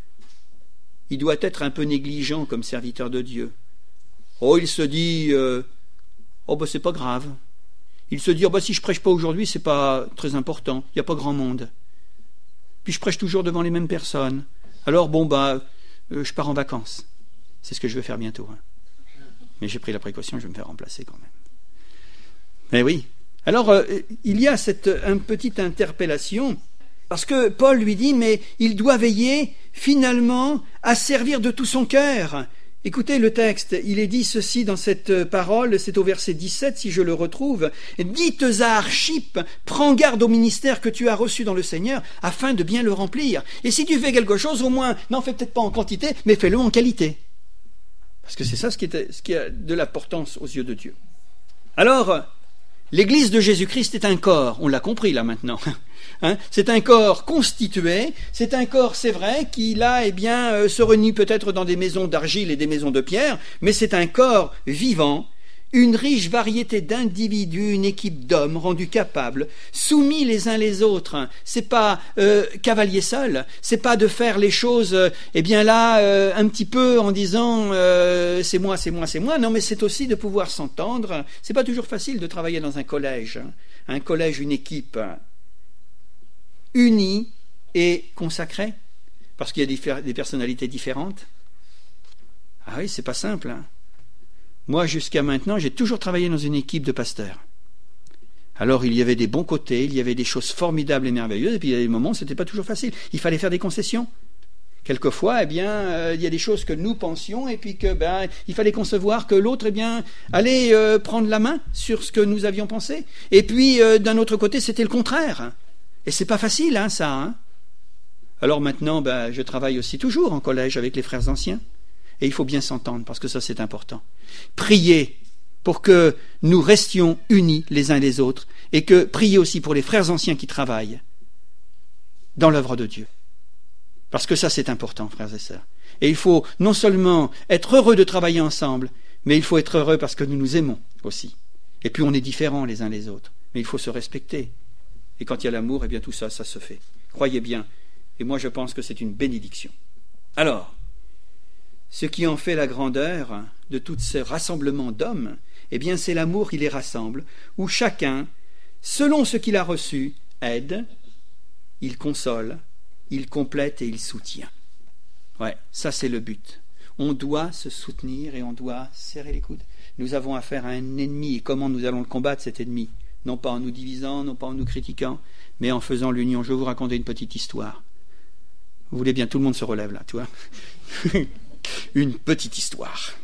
Il doit être un peu négligent comme serviteur de Dieu. Oh, il se dit euh, « oh, ben, c'est pas grave ». Il se dit oh, « bah, si je prêche pas aujourd'hui, c'est pas très important, il n'y a pas grand monde. Puis je prêche toujours devant les mêmes personnes. Alors, bon, bah, euh, je pars en vacances. C'est ce que je vais faire bientôt. Hein. Mais j'ai pris la précaution, je vais me faire remplacer quand même. » Mais oui. Alors, euh, il y a cette une petite interpellation, parce que Paul lui dit « mais il doit veiller finalement à servir de tout son cœur ». Écoutez le texte, il est dit ceci dans cette parole, c'est au verset dix-sept si je le retrouve. « Dites à Archippe, prends garde au ministère que tu as reçu dans le Seigneur, afin de bien le remplir. Et si tu fais quelque chose, au moins, n'en fais peut-être pas en quantité, mais fais-le en qualité. » Parce que c'est ça ce qui, est, ce qui a de l'importance aux yeux de Dieu. Alors, l'Église de Jésus-Christ est un corps, on l'a compris là maintenant. Hein, c'est un corps constitué, c'est un corps, c'est vrai, qui là, eh bien, euh, se réunit peut-être dans des maisons d'argile et des maisons de pierre, mais c'est un corps vivant, une riche variété d'individus, une équipe d'hommes rendus capables, soumis les uns les autres. C'est pas euh, cavalier seul, c'est pas de faire les choses, euh, eh bien là, euh, un petit peu en disant euh, c'est moi, c'est moi, c'est moi. Non, mais c'est aussi de pouvoir s'entendre. C'est pas toujours facile de travailler dans un collège, hein. Un collège, une équipe unie et consacrée, parce qu'il y a des, des personnalités différentes. Ah oui, c'est pas simple, hein. Moi, jusqu'à maintenant, j'ai toujours travaillé dans une équipe de pasteurs. Alors, il y avait des bons côtés, il y avait des choses formidables et merveilleuses, et puis il y a des moments où ce n'était pas toujours facile. Il fallait faire des concessions. Quelquefois, eh bien, euh, il y a des choses que nous pensions, et puis que, ben, il fallait concevoir que l'autre, eh bien, allait euh, prendre la main sur ce que nous avions pensé. Et puis, euh, d'un autre côté, c'était le contraire. Et c'est pas facile, hein, ça, hein. Alors maintenant, ben, je travaille aussi toujours en collège avec les frères anciens. Et il faut bien s'entendre, parce que ça, c'est important. Priez pour que nous restions unis les uns les autres, et que priez aussi pour les frères anciens qui travaillent dans l'œuvre de Dieu. Parce que ça, c'est important, frères et sœurs. Et il faut non seulement être heureux de travailler ensemble, mais il faut être heureux parce que nous nous aimons aussi. Et puis on est différents les uns les autres, mais il faut se respecter. Et quand il y a l'amour, eh bien tout ça, ça se fait. Croyez bien. Et moi, je pense que c'est une bénédiction. Alors, ce qui en fait la grandeur de tous ces rassemblements d'hommes, eh bien c'est l'amour qui les rassemble, où chacun, selon ce qu'il a reçu, aide, il console, il complète et il soutient. Ouais, ça c'est le but. On doit se soutenir et on doit serrer les coudes. Nous avons affaire à un ennemi, et comment nous allons le combattre, cet ennemi? Non pas en nous divisant, non pas en nous critiquant, mais en faisant l'union. Je vais vous raconter une petite histoire. Vous voulez bien, tout le monde se relève là, tu vois. Une petite histoire.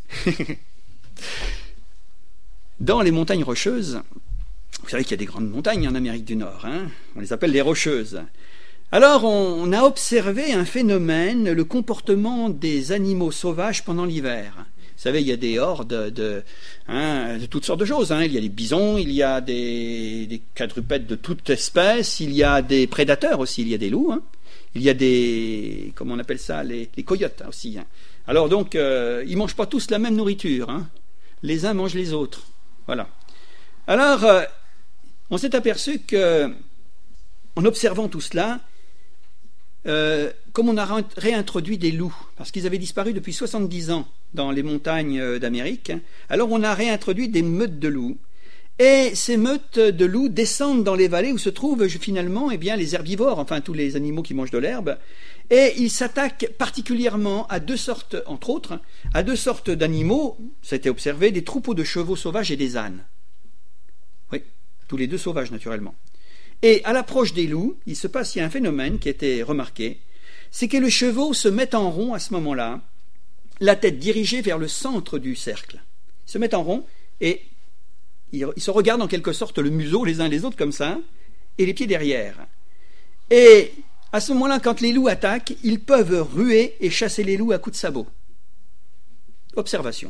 Dans les montagnes rocheuses, vous savez qu'il y a des grandes montagnes en Amérique du Nord, hein, on les appelle les rocheuses. Alors on a observé un phénomène, le comportement des animaux sauvages pendant l'hiver. Vous savez, il y a des hordes de, hein, de toutes sortes de choses. Hein. Il y a des bisons, il y a des, des quadrupèdes de toutes espèces, il y a des prédateurs aussi, il y a des loups, hein. Il y a des, comment on appelle ça, les, les coyotes hein, aussi. Hein. Alors donc, euh, ils ne mangent pas tous la même nourriture. Hein. Les uns mangent les autres. Voilà. Alors, euh, on s'est aperçu que, en observant tout cela, euh, comme on a réintroduit des loups, parce qu'ils avaient disparu depuis soixante-dix ans dans les montagnes d'Amérique, alors on a réintroduit des meutes de loups. Et ces meutes de loups descendent dans les vallées où se trouvent finalement eh bien, les herbivores, enfin tous les animaux qui mangent de l'herbe, et ils s'attaquent particulièrement à deux sortes, entre autres, à deux sortes d'animaux, ça a été observé, des troupeaux de chevaux sauvages et des ânes. Oui, tous les deux sauvages naturellement. Et à l'approche des loups, il se passe, il y a un phénomène qui a été remarqué, c'est que les chevaux se mettent en rond à ce moment-là, la tête dirigée vers le centre du cercle. Ils se mettent en rond et ils se regardent en quelque sorte le museau les uns les autres comme ça, et les pieds derrière. Et à ce moment-là, quand les loups attaquent, ils peuvent ruer et chasser les loups à coups de sabot. Observation.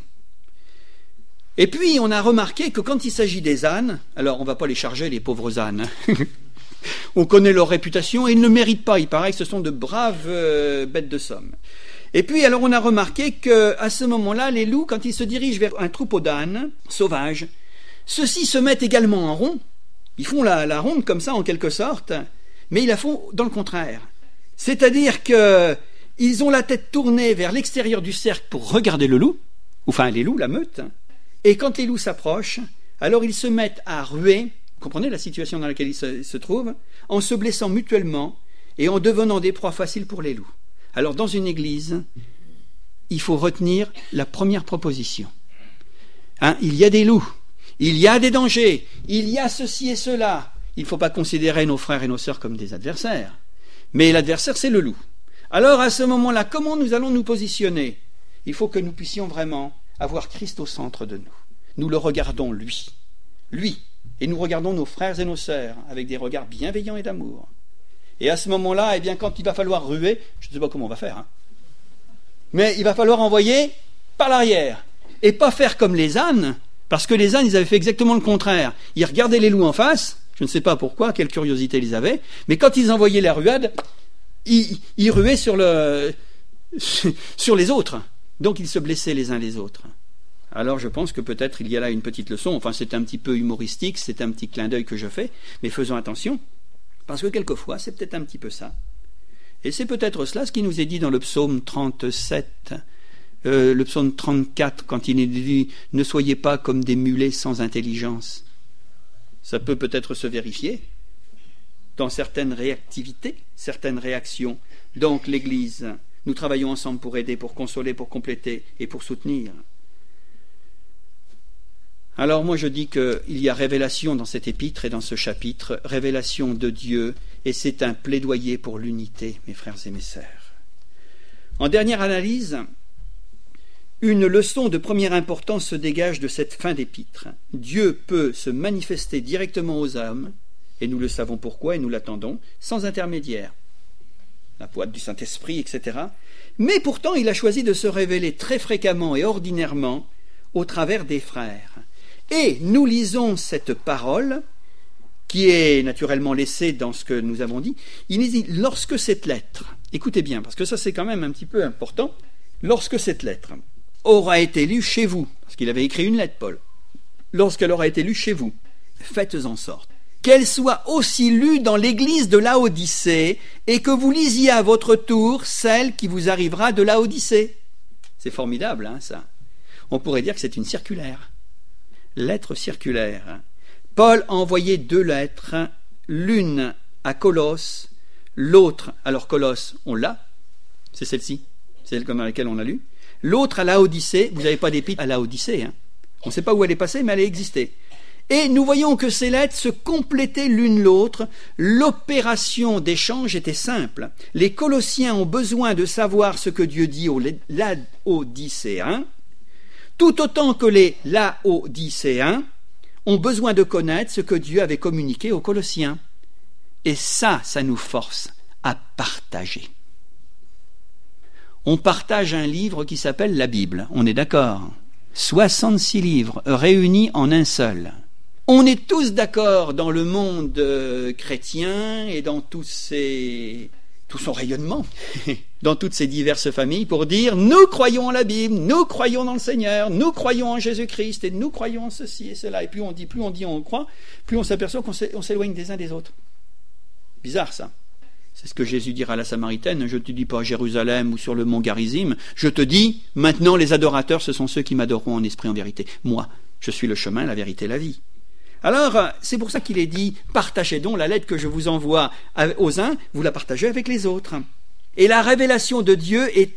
Et puis, on a remarqué que quand il s'agit des ânes, alors on ne va pas les charger, les pauvres ânes. On connaît leur réputation et ils ne méritent pas. Il paraît que ce sont de braves euh, bêtes de somme. Et puis, alors on a remarqué qu'à ce moment-là, les loups, quand ils se dirigent vers un troupeau d'ânes sauvages, ceux-ci se mettent également en rond. Ils font la, la ronde comme ça, en quelque sorte, mais ils la font dans le contraire. C'est-à-dire qu'ils ont la tête tournée vers l'extérieur du cercle pour regarder le loup, enfin les loups, la meute, et quand les loups s'approchent, alors ils se mettent à ruer, vous comprenez la situation dans laquelle ils se, se trouvent, en se blessant mutuellement et en devenant des proies faciles pour les loups. Alors dans une église, il faut retenir la première proposition. Hein, il y a des loups. Il y a des dangers, il y a ceci et cela. Il ne faut pas considérer nos frères et nos sœurs comme des adversaires. Mais l'adversaire, c'est le loup. Alors, à ce moment-là, comment nous allons nous positionner? Il faut que nous puissions vraiment avoir Christ au centre de nous. Nous le regardons, lui. Lui. Et nous regardons nos frères et nos sœurs avec des regards bienveillants et d'amour. Et à ce moment-là, eh bien, quand il va falloir ruer, je ne sais pas comment on va faire, hein, mais il va falloir envoyer par l'arrière. Et pas faire comme les ânes. Parce que les ânes, ils avaient fait exactement le contraire. Ils regardaient les loups en face, je ne sais pas pourquoi, quelle curiosité ils avaient, mais quand ils envoyaient la ruade, ils, ils ruaient sur, le, sur les autres. Donc ils se blessaient les uns les autres. Alors je pense que peut-être il y a là une petite leçon, enfin c'est un petit peu humoristique, c'est un petit clin d'œil que je fais, mais faisons attention, parce que quelquefois c'est peut-être un petit peu ça. Et c'est peut-être cela ce qui nous est dit dans le psaume trente-sept, Euh, le psaume trente-quatre, quand il est dit « Ne soyez pas comme des mulets sans intelligence ». Ça peut peut-être se vérifier dans certaines réactivités, certaines réactions. Donc l'Église, nous travaillons ensemble pour aider, pour consoler, pour compléter et pour soutenir. Alors moi je dis qu'il y a révélation dans cet épître et dans ce chapitre, révélation de Dieu, et c'est un plaidoyer pour l'unité, mes frères et mes sœurs. En dernière analyse, une leçon de première importance se dégage de cette fin d'épître. Dieu peut se manifester directement aux hommes, et nous le savons pourquoi, et nous l'attendons, sans intermédiaire. La voix du Saint-Esprit, et cetera. Mais pourtant, il a choisi de se révéler très fréquemment et ordinairement au travers des frères. Et nous lisons cette parole, qui est naturellement laissée dans ce que nous avons dit. Il dit, lorsque cette lettre, écoutez bien, parce que ça c'est quand même un petit peu important, lorsque cette lettre aura été lue chez vous, parce qu'il avait écrit une lettre, Paul, lorsqu'elle aura été lue chez vous, faites en sorte qu'elle soit aussi lue dans l'église de Laodicée et que vous lisiez à votre tour celle qui vous arrivera de Laodicée. C'est formidable, hein, ça. On pourrait dire que c'est une circulaire. Lettre circulaire. Paul a envoyé deux lettres, l'une à Colosse, l'autre, alors Colosse, on l'a, c'est celle-ci, c'est celle dans laquelle on l'a lu. L'autre à Laodicée, vous n'avez pas d'épître à Laodicée, hein. On ne sait pas où elle est passée, mais elle a existé. Et nous voyons que ces lettres se complétaient l'une l'autre. L'opération d'échange était simple. Les Colossiens ont besoin de savoir ce que Dieu dit aux Laodicéens, tout autant que les Laodicéens ont besoin de connaître ce que Dieu avait communiqué aux Colossiens. Et ça, ça nous force à partager. On partage un livre qui s'appelle la Bible, on est d'accord. soixante-six livres réunis en un seul. On est tous d'accord dans le monde chrétien et dans tous ses, tout son rayonnement, dans toutes ces diverses familles, pour dire nous croyons en la Bible, nous croyons dans le Seigneur, nous croyons en Jésus-Christ et nous croyons en ceci et cela. Et plus on dit, plus on dit, on croit, plus on s'aperçoit qu'on s'éloigne des uns des autres. Bizarre ça. C'est ce que Jésus dira à la Samaritaine, je ne te dis pas à Jérusalem ou sur le mont Garizim, je te dis, maintenant les adorateurs, ce sont ceux qui m'adoreront en esprit et en vérité. Moi, je suis le chemin, la vérité, la vie. Alors, c'est pour ça qu'il est dit, partagez donc la lettre que je vous envoie aux uns, vous la partagez avec les autres. Et la révélation de Dieu est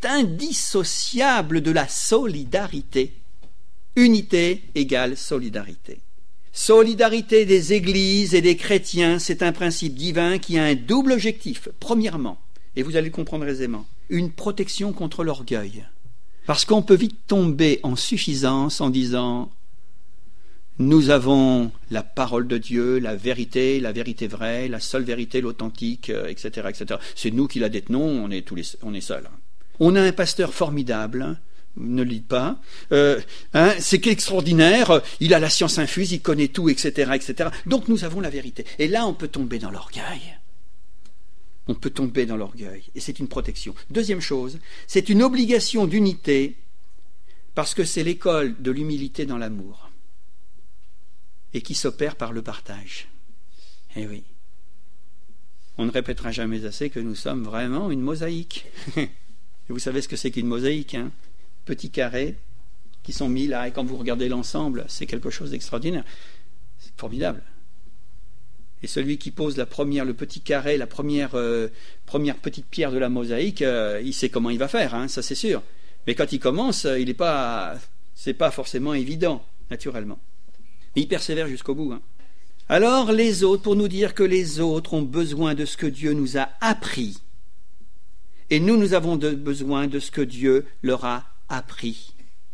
indissociable de la solidarité. Unité égale solidarité. Solidarité des églises et des chrétiens, c'est un principe divin qui a un double objectif. Premièrement, et vous allez le comprendre aisément, une protection contre l'orgueil. Parce qu'on peut vite tomber en suffisance en disant « Nous avons la parole de Dieu, la vérité, la vérité vraie, la seule vérité, l'authentique, et cetera et cetera. C'est nous qui la détenons, on est, tous les, on est seuls. On a un pasteur formidable, ne le dites pas, euh, hein, c'est extraordinaire, il a la science infuse, il connaît tout, et cetera et cetera. Donc nous avons la vérité. Et là, on peut tomber dans l'orgueil. On peut tomber dans l'orgueil, et c'est une protection. Deuxième chose, c'est une obligation d'unité, parce que c'est l'école de l'humilité dans l'amour, et qui s'opère par le partage. Eh oui, on ne répétera jamais assez que nous sommes vraiment une mosaïque. Et vous savez ce que c'est qu'une mosaïque, hein? Petits carrés qui sont mis là, et quand vous regardez l'ensemble, c'est quelque chose d'extraordinaire. C'est formidable. Et celui qui pose la première, le petit carré, la première, euh, première petite pierre de la mosaïque, euh, il sait comment il va faire, hein, ça c'est sûr. Mais quand il commence, il n'est pas, c'est pas forcément évident, naturellement. Mais il persévère jusqu'au bout. Hein. Alors les autres, pour nous dire que les autres ont besoin de ce que Dieu nous a appris, et nous, nous avons de, besoin de ce que Dieu leur a appris.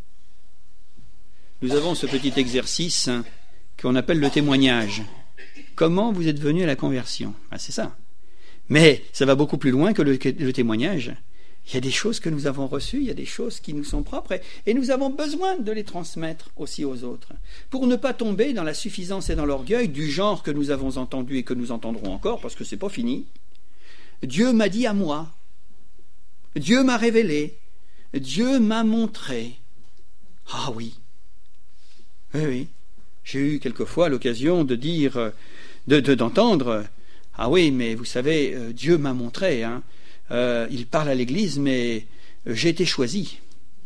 Nous avons ce petit exercice hein, qu'on appelle le témoignage. Comment vous êtes venu à la conversion? Ben, c'est ça. Mais ça va beaucoup plus loin que le, que le témoignage. Il y a des choses que nous avons reçues, il y a des choses qui nous sont propres, et, et nous avons besoin de les transmettre aussi aux autres, pour ne pas tomber dans la suffisance et dans l'orgueil du genre que nous avons entendu et que nous entendrons encore, parce que c'est pas fini. Dieu m'a dit à moi, Dieu m'a révélé, Dieu m'a montré. Ah oui, oui, oui. J'ai eu quelquefois l'occasion de dire, de, de, d'entendre, ah oui, mais vous savez, Dieu m'a montré, hein, euh, il parle à l'Église, mais j'ai été choisi.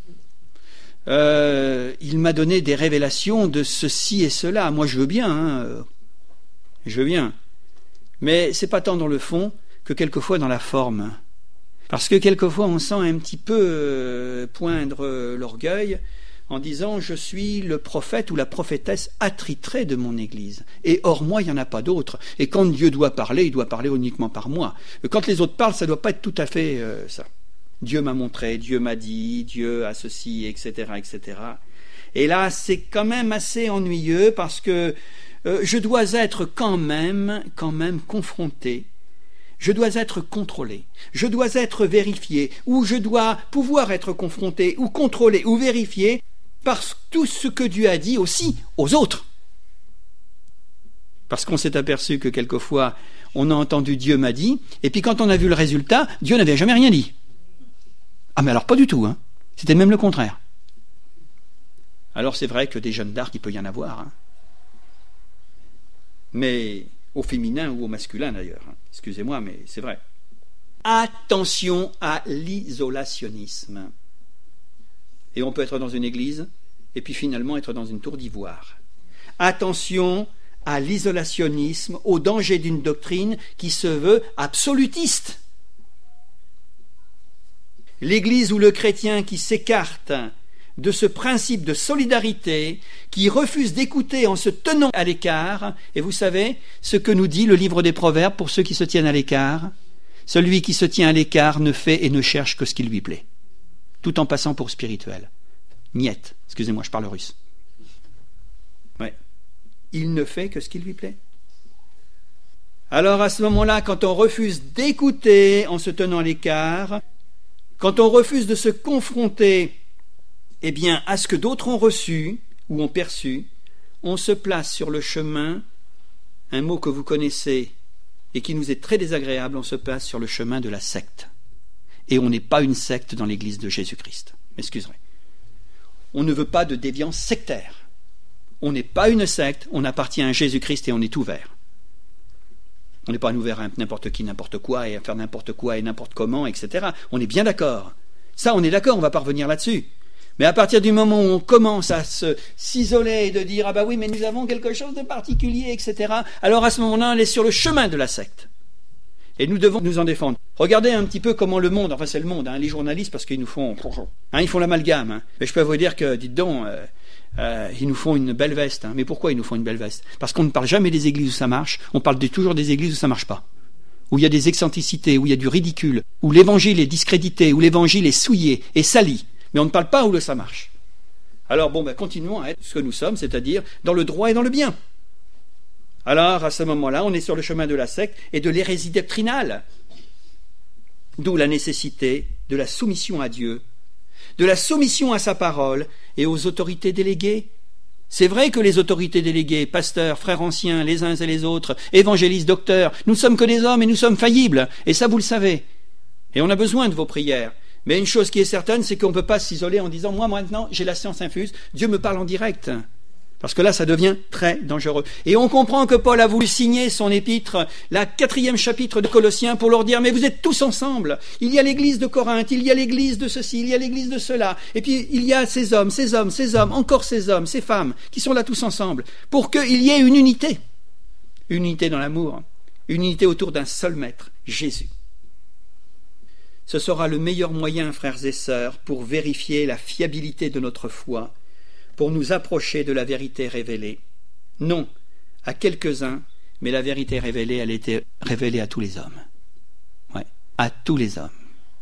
Euh, il m'a donné des révélations de ceci et cela. Moi, je veux bien, hein, je veux bien. Mais c'est pas tant dans le fond que quelquefois dans la forme. Parce que quelquefois, on sent un petit peu euh, poindre euh, l'orgueil, en disant « je suis le prophète ou la prophétesse attitrée de mon Église. Et hors moi, il n'y en a pas d'autre. Et quand Dieu doit parler, il doit parler uniquement par moi. Quand les autres parlent, ça ne doit pas être tout à fait euh, ça. Dieu m'a montré, Dieu m'a dit, Dieu a ceci, et cetera, et cetera. Et là, c'est quand même assez ennuyeux parce que euh, je dois être quand même, quand même confronté. Je dois être contrôlé, je dois être vérifié, ou je dois pouvoir être confronté, ou contrôlé, ou vérifié par tout ce que Dieu a dit aussi aux autres. Parce qu'on s'est aperçu que quelquefois, on a entendu Dieu m'a dit, et puis quand on a vu le résultat, Dieu n'avait jamais rien dit. Ah mais alors pas du tout, hein. C'était même le contraire. Alors c'est vrai que des Jeanne d'Arc, il peut y en avoir. Hein. Mais au féminin ou au masculin d'ailleurs. Hein. Excusez-moi, mais c'est vrai. Attention à l'isolationnisme. Et on peut être dans une église et puis finalement être dans une tour d'ivoire. Attention à l'isolationnisme, au danger d'une doctrine qui se veut absolutiste. L'église ou le chrétien qui s'écarte de ce principe de solidarité, qui refuse d'écouter en se tenant à l'écart, et vous savez ce que nous dit le livre des Proverbes pour ceux qui se tiennent à l'écart, celui qui se tient à l'écart ne fait et ne cherche que ce qui lui plaît, tout en passant pour spirituel. Niet, excusez-moi, je parle russe. Ouais. Il ne fait que ce qui lui plaît. Alors à ce moment-là, quand on refuse d'écouter en se tenant à l'écart, quand on refuse de se confronter eh bien, à ce que d'autres ont reçu ou ont perçu, on se place sur le chemin, un mot que vous connaissez et qui nous est très désagréable, on se place sur le chemin de la secte. Et on n'est pas une secte dans l'Église de Jésus-Christ. M'excuserez. On ne veut pas de déviance sectaire. On n'est pas une secte, on appartient à Jésus-Christ et on est ouvert. On n'est pas ouvert à n'importe qui, n'importe quoi, et à faire n'importe quoi et n'importe comment, et cetera. On est bien d'accord. Ça, on est d'accord, on va pas revenir là-dessus. Mais à partir du moment où on commence à se, s'isoler et de dire « Ah bah oui, mais nous avons quelque chose de particulier, et cetera » alors à ce moment-là, on est sur le chemin de la secte. Et nous devons nous en défendre. Regardez un petit peu comment le monde, enfin c'est le monde, hein, les journalistes, parce qu'ils nous font... Hein, ils font l'amalgame. Hein. Mais je peux vous dire que, dites donc, euh, euh, ils nous font une belle veste. Hein. Mais pourquoi ils nous font une belle veste? Parce qu'on ne parle jamais des églises où ça marche, on parle de, toujours des églises où ça marche pas. Où il y a des excentricités, où il y a du ridicule, où l'évangile est discrédité, où l'évangile est souillé et sali. Mais on ne parle pas où ça marche. Alors bon, ben, continuons à être ce que nous sommes, c'est-à-dire dans le droit et dans le bien. Alors, à ce moment-là, on est sur le chemin de la secte et de l'hérésie doctrinale. D'où la nécessité de la soumission à Dieu, de la soumission à sa parole et aux autorités déléguées. C'est vrai que les autorités déléguées, pasteurs, frères anciens, les uns et les autres, évangélistes, docteurs, nous ne sommes que des hommes et nous sommes faillibles, et ça vous le savez. Et on a besoin de vos prières. Mais une chose qui est certaine, c'est qu'on ne peut pas s'isoler en disant « Moi maintenant, j'ai la science infuse, Dieu me parle en direct ». Parce que là, ça devient très dangereux. Et on comprend que Paul a voulu signer son épître, la quatrième chapitre de Colossiens, pour leur dire, mais vous êtes tous ensemble. Il y a l'église de Corinthe, il y a l'église de ceci, il y a l'église de cela. Et puis, il y a ces hommes, ces hommes, ces hommes, encore ces hommes, ces femmes, qui sont là tous ensemble, pour qu'il y ait une unité. Une unité dans l'amour, une unité autour d'un seul maître, Jésus. Ce sera le meilleur moyen, frères et sœurs, pour vérifier la fiabilité de notre foi, pour nous approcher de la vérité révélée. Non à quelques-uns, mais la vérité révélée, elle était révélée à tous les hommes. Ouais, à tous les hommes.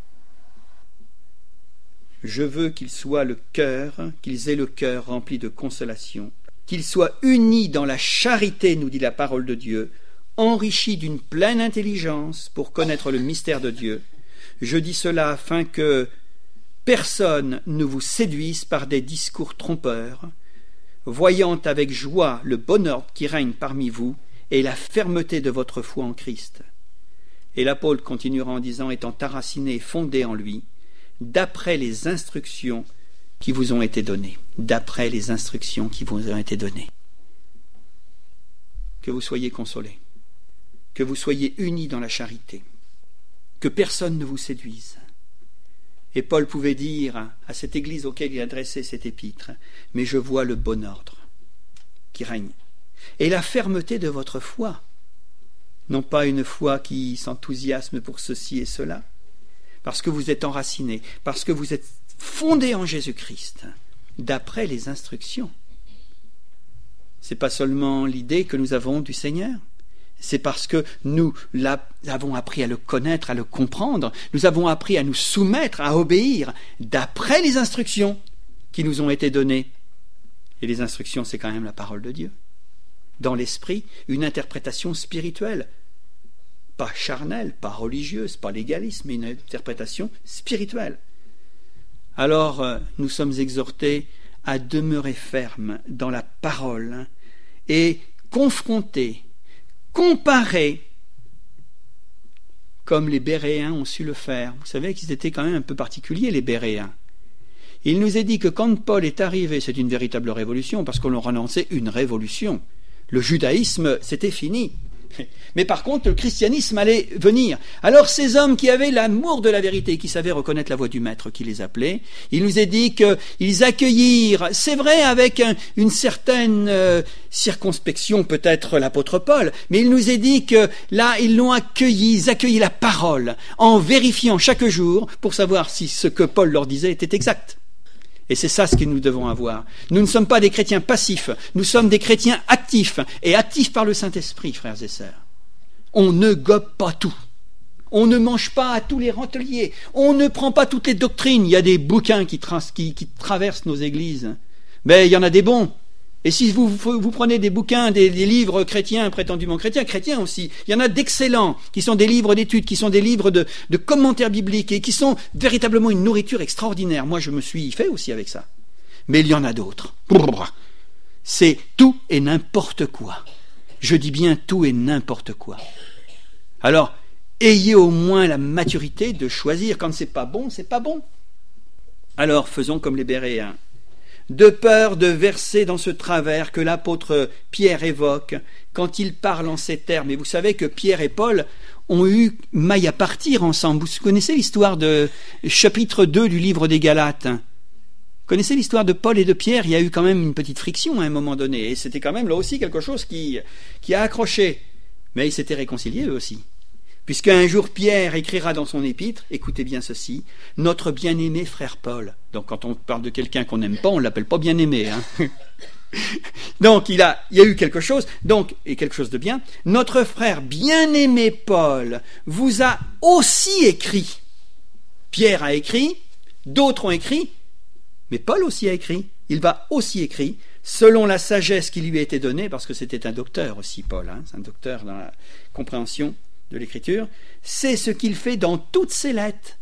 Je veux qu'ils soient le cœur, qu'ils aient le cœur rempli de consolation, qu'ils soient unis dans la charité, nous dit la parole de Dieu, enrichis d'une pleine intelligence pour connaître le mystère de Dieu. Je dis cela afin que personne ne vous séduise par des discours trompeurs, voyant avec joie le bon ordre qui règne parmi vous et la fermeté de votre foi en Christ. Et l'apôtre continuera en disant, étant enraciné et fondé en lui, d'après les instructions qui vous ont été données. D'après les instructions qui vous ont été données. Que vous soyez consolés, que vous soyez unis dans la charité, que personne ne vous séduise. Et Paul pouvait dire à cette église auquel il adressait cet épître, « Mais je vois le bon ordre qui règne, et la fermeté de votre foi, non pas une foi qui s'enthousiasme pour ceci et cela, parce que vous êtes enracinés, parce que vous êtes fondés en Jésus-Christ, d'après les instructions. » Ce n'est pas seulement l'idée que nous avons du Seigneur, c'est parce que nous avons appris à le connaître, à le comprendre, nous avons appris à nous soumettre, à obéir, d'après les instructions qui nous ont été données. Et les instructions, c'est quand même la parole de Dieu. Dans l'esprit, une interprétation spirituelle, pas charnelle, pas religieuse, pas légaliste, mais une interprétation spirituelle. Alors, nous sommes exhortés à demeurer fermes dans la parole et confronter, comparer, comme les Béréens ont su le faire. Vous savez qu'ils étaient quand même un peu particuliers, les Béréens. Il nous est dit que quand Paul est arrivé, c'est une véritable révolution, parce qu'on leur annonçait une révolution. Le judaïsme, c'était fini. Mais par contre, le christianisme allait venir. Alors ces hommes qui avaient l'amour de la vérité, qui savaient reconnaître la voix du maître qui les appelait, il nous est dit qu'ils accueillirent, c'est vrai avec un, une certaine euh, circonspection peut-être l'apôtre Paul, mais il nous est dit que là ils l'ont accueilli, ils accueilli la parole en vérifiant chaque jour pour savoir si ce que Paul leur disait était exact. Et c'est ça ce que nous devons avoir. Nous ne sommes pas des chrétiens passifs, nous sommes des chrétiens actifs, et actifs par le Saint-Esprit, frères et sœurs. On ne gobe pas tout. On ne mange pas à tous les râteliers. On ne prend pas toutes les doctrines. Il y a des bouquins qui, tra- qui, qui traversent nos églises. Mais il y en a des bons. Et si vous, vous, vous prenez des bouquins, des, des livres chrétiens, prétendument chrétiens, chrétiens aussi, il y en a d'excellents, qui sont des livres d'études, qui sont des livres de, de commentaires bibliques, et qui sont véritablement une nourriture extraordinaire. Moi, je me suis fait aussi avec ça. Mais il y en a d'autres. C'est tout et n'importe quoi. Je dis bien tout et n'importe quoi. Alors, ayez au moins la maturité de choisir. Quand c'est pas bon, c'est pas bon. Alors, faisons comme les Béréens. De peur de verser dans ce travers que l'apôtre Pierre évoque quand il parle en ces termes. Et vous savez que Pierre et Paul ont eu maille à partir ensemble. Vous connaissez l'histoire de chapitre deux du livre des Galates. Vous connaissez l'histoire de Paul et de Pierre? Il y a eu quand même une petite friction à un moment donné. Et c'était quand même là aussi quelque chose qui, qui a accroché. Mais ils s'étaient réconciliés eux aussi. Puisqu'un jour Pierre écrira dans son épître, écoutez bien ceci, « Notre bien-aimé frère Paul ». Donc quand on parle de quelqu'un qu'on n'aime pas, on ne l'appelle pas bien-aimé. Hein. Donc il, a, il y a eu quelque chose, donc, et quelque chose de bien. « Notre frère bien-aimé Paul vous a aussi écrit ». Pierre a écrit, d'autres ont écrit, mais Paul aussi a écrit. Il va aussi écrire, selon la sagesse qui lui a été donnée, parce que c'était un docteur aussi, Paul, hein, c'est un docteur dans la compréhension de l'écriture, c'est ce qu'il fait dans toutes ses lettres,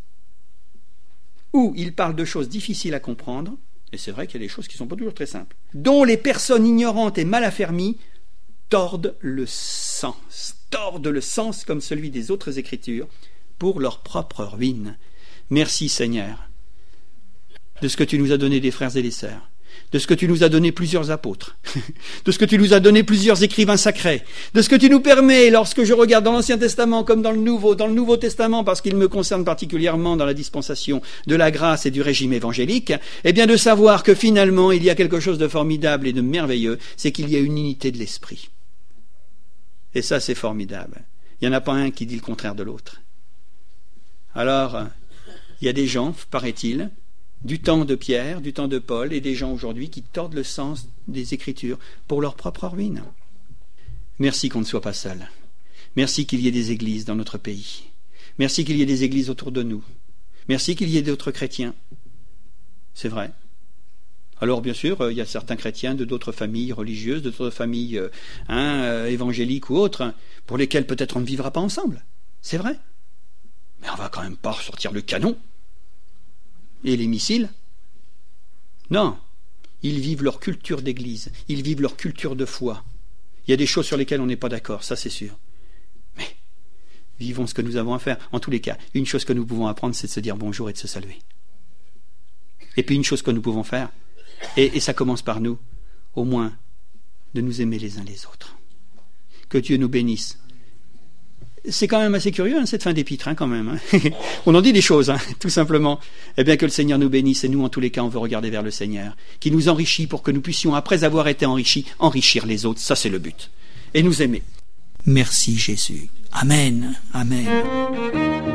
où il parle de choses difficiles à comprendre, et c'est vrai qu'il y a des choses qui ne sont pas toujours très simples, dont les personnes ignorantes et mal affermies tordent le sens, tordent le sens comme celui des autres écritures, pour leur propre ruine. Merci Seigneur, de ce que tu nous as donné des frères et des sœurs, de ce que tu nous as donné plusieurs apôtres, de ce que tu nous as donné plusieurs écrivains sacrés, de ce que tu nous permets, lorsque je regarde dans l'Ancien Testament comme dans le Nouveau, dans le Nouveau Testament, parce qu'il me concerne particulièrement dans la dispensation de la grâce et du régime évangélique, eh bien de savoir que finalement il y a quelque chose de formidable et de merveilleux, c'est qu'il y a une unité de l'esprit. Et ça c'est formidable. Il n'y en a pas un qui dit le contraire de l'autre. Alors, il y a des gens, paraît-il, du temps de Pierre, du temps de Paul, et des gens aujourd'hui qui tordent le sens des Écritures pour leur propre ruine. Merci qu'on ne soit pas seul. Merci qu'il y ait des églises dans notre pays. Merci qu'il y ait des églises autour de nous. Merci qu'il y ait d'autres chrétiens. C'est vrai. Alors, bien sûr, il y a certains chrétiens de d'autres familles religieuses, de d'autres familles hein, évangéliques ou autres, pour lesquelles peut-être on ne vivra pas ensemble. C'est vrai. Mais on va quand même pas sortir le canon et les missiles. Non, ils vivent leur culture d'église, ils vivent leur culture de foi. Il y a des choses sur lesquelles on n'est pas d'accord, ça c'est sûr. Mais vivons ce que nous avons à faire. En tous les cas, une chose que nous pouvons apprendre, c'est de se dire bonjour et de se saluer. Et puis une chose que nous pouvons faire, et, et ça commence par nous, au moins de nous aimer les uns les autres. Que Dieu nous bénisse. C'est quand même assez curieux, hein, cette fin d'épître, hein, quand même. Hein. On en dit des choses, hein, tout simplement. Eh bien, que le Seigneur nous bénisse, et nous, en tous les cas, on veut regarder vers le Seigneur, qui nous enrichit pour que nous puissions, après avoir été enrichis, enrichir les autres. Ça, c'est le but. Et nous aimer. Merci, Jésus. Amen. Amen.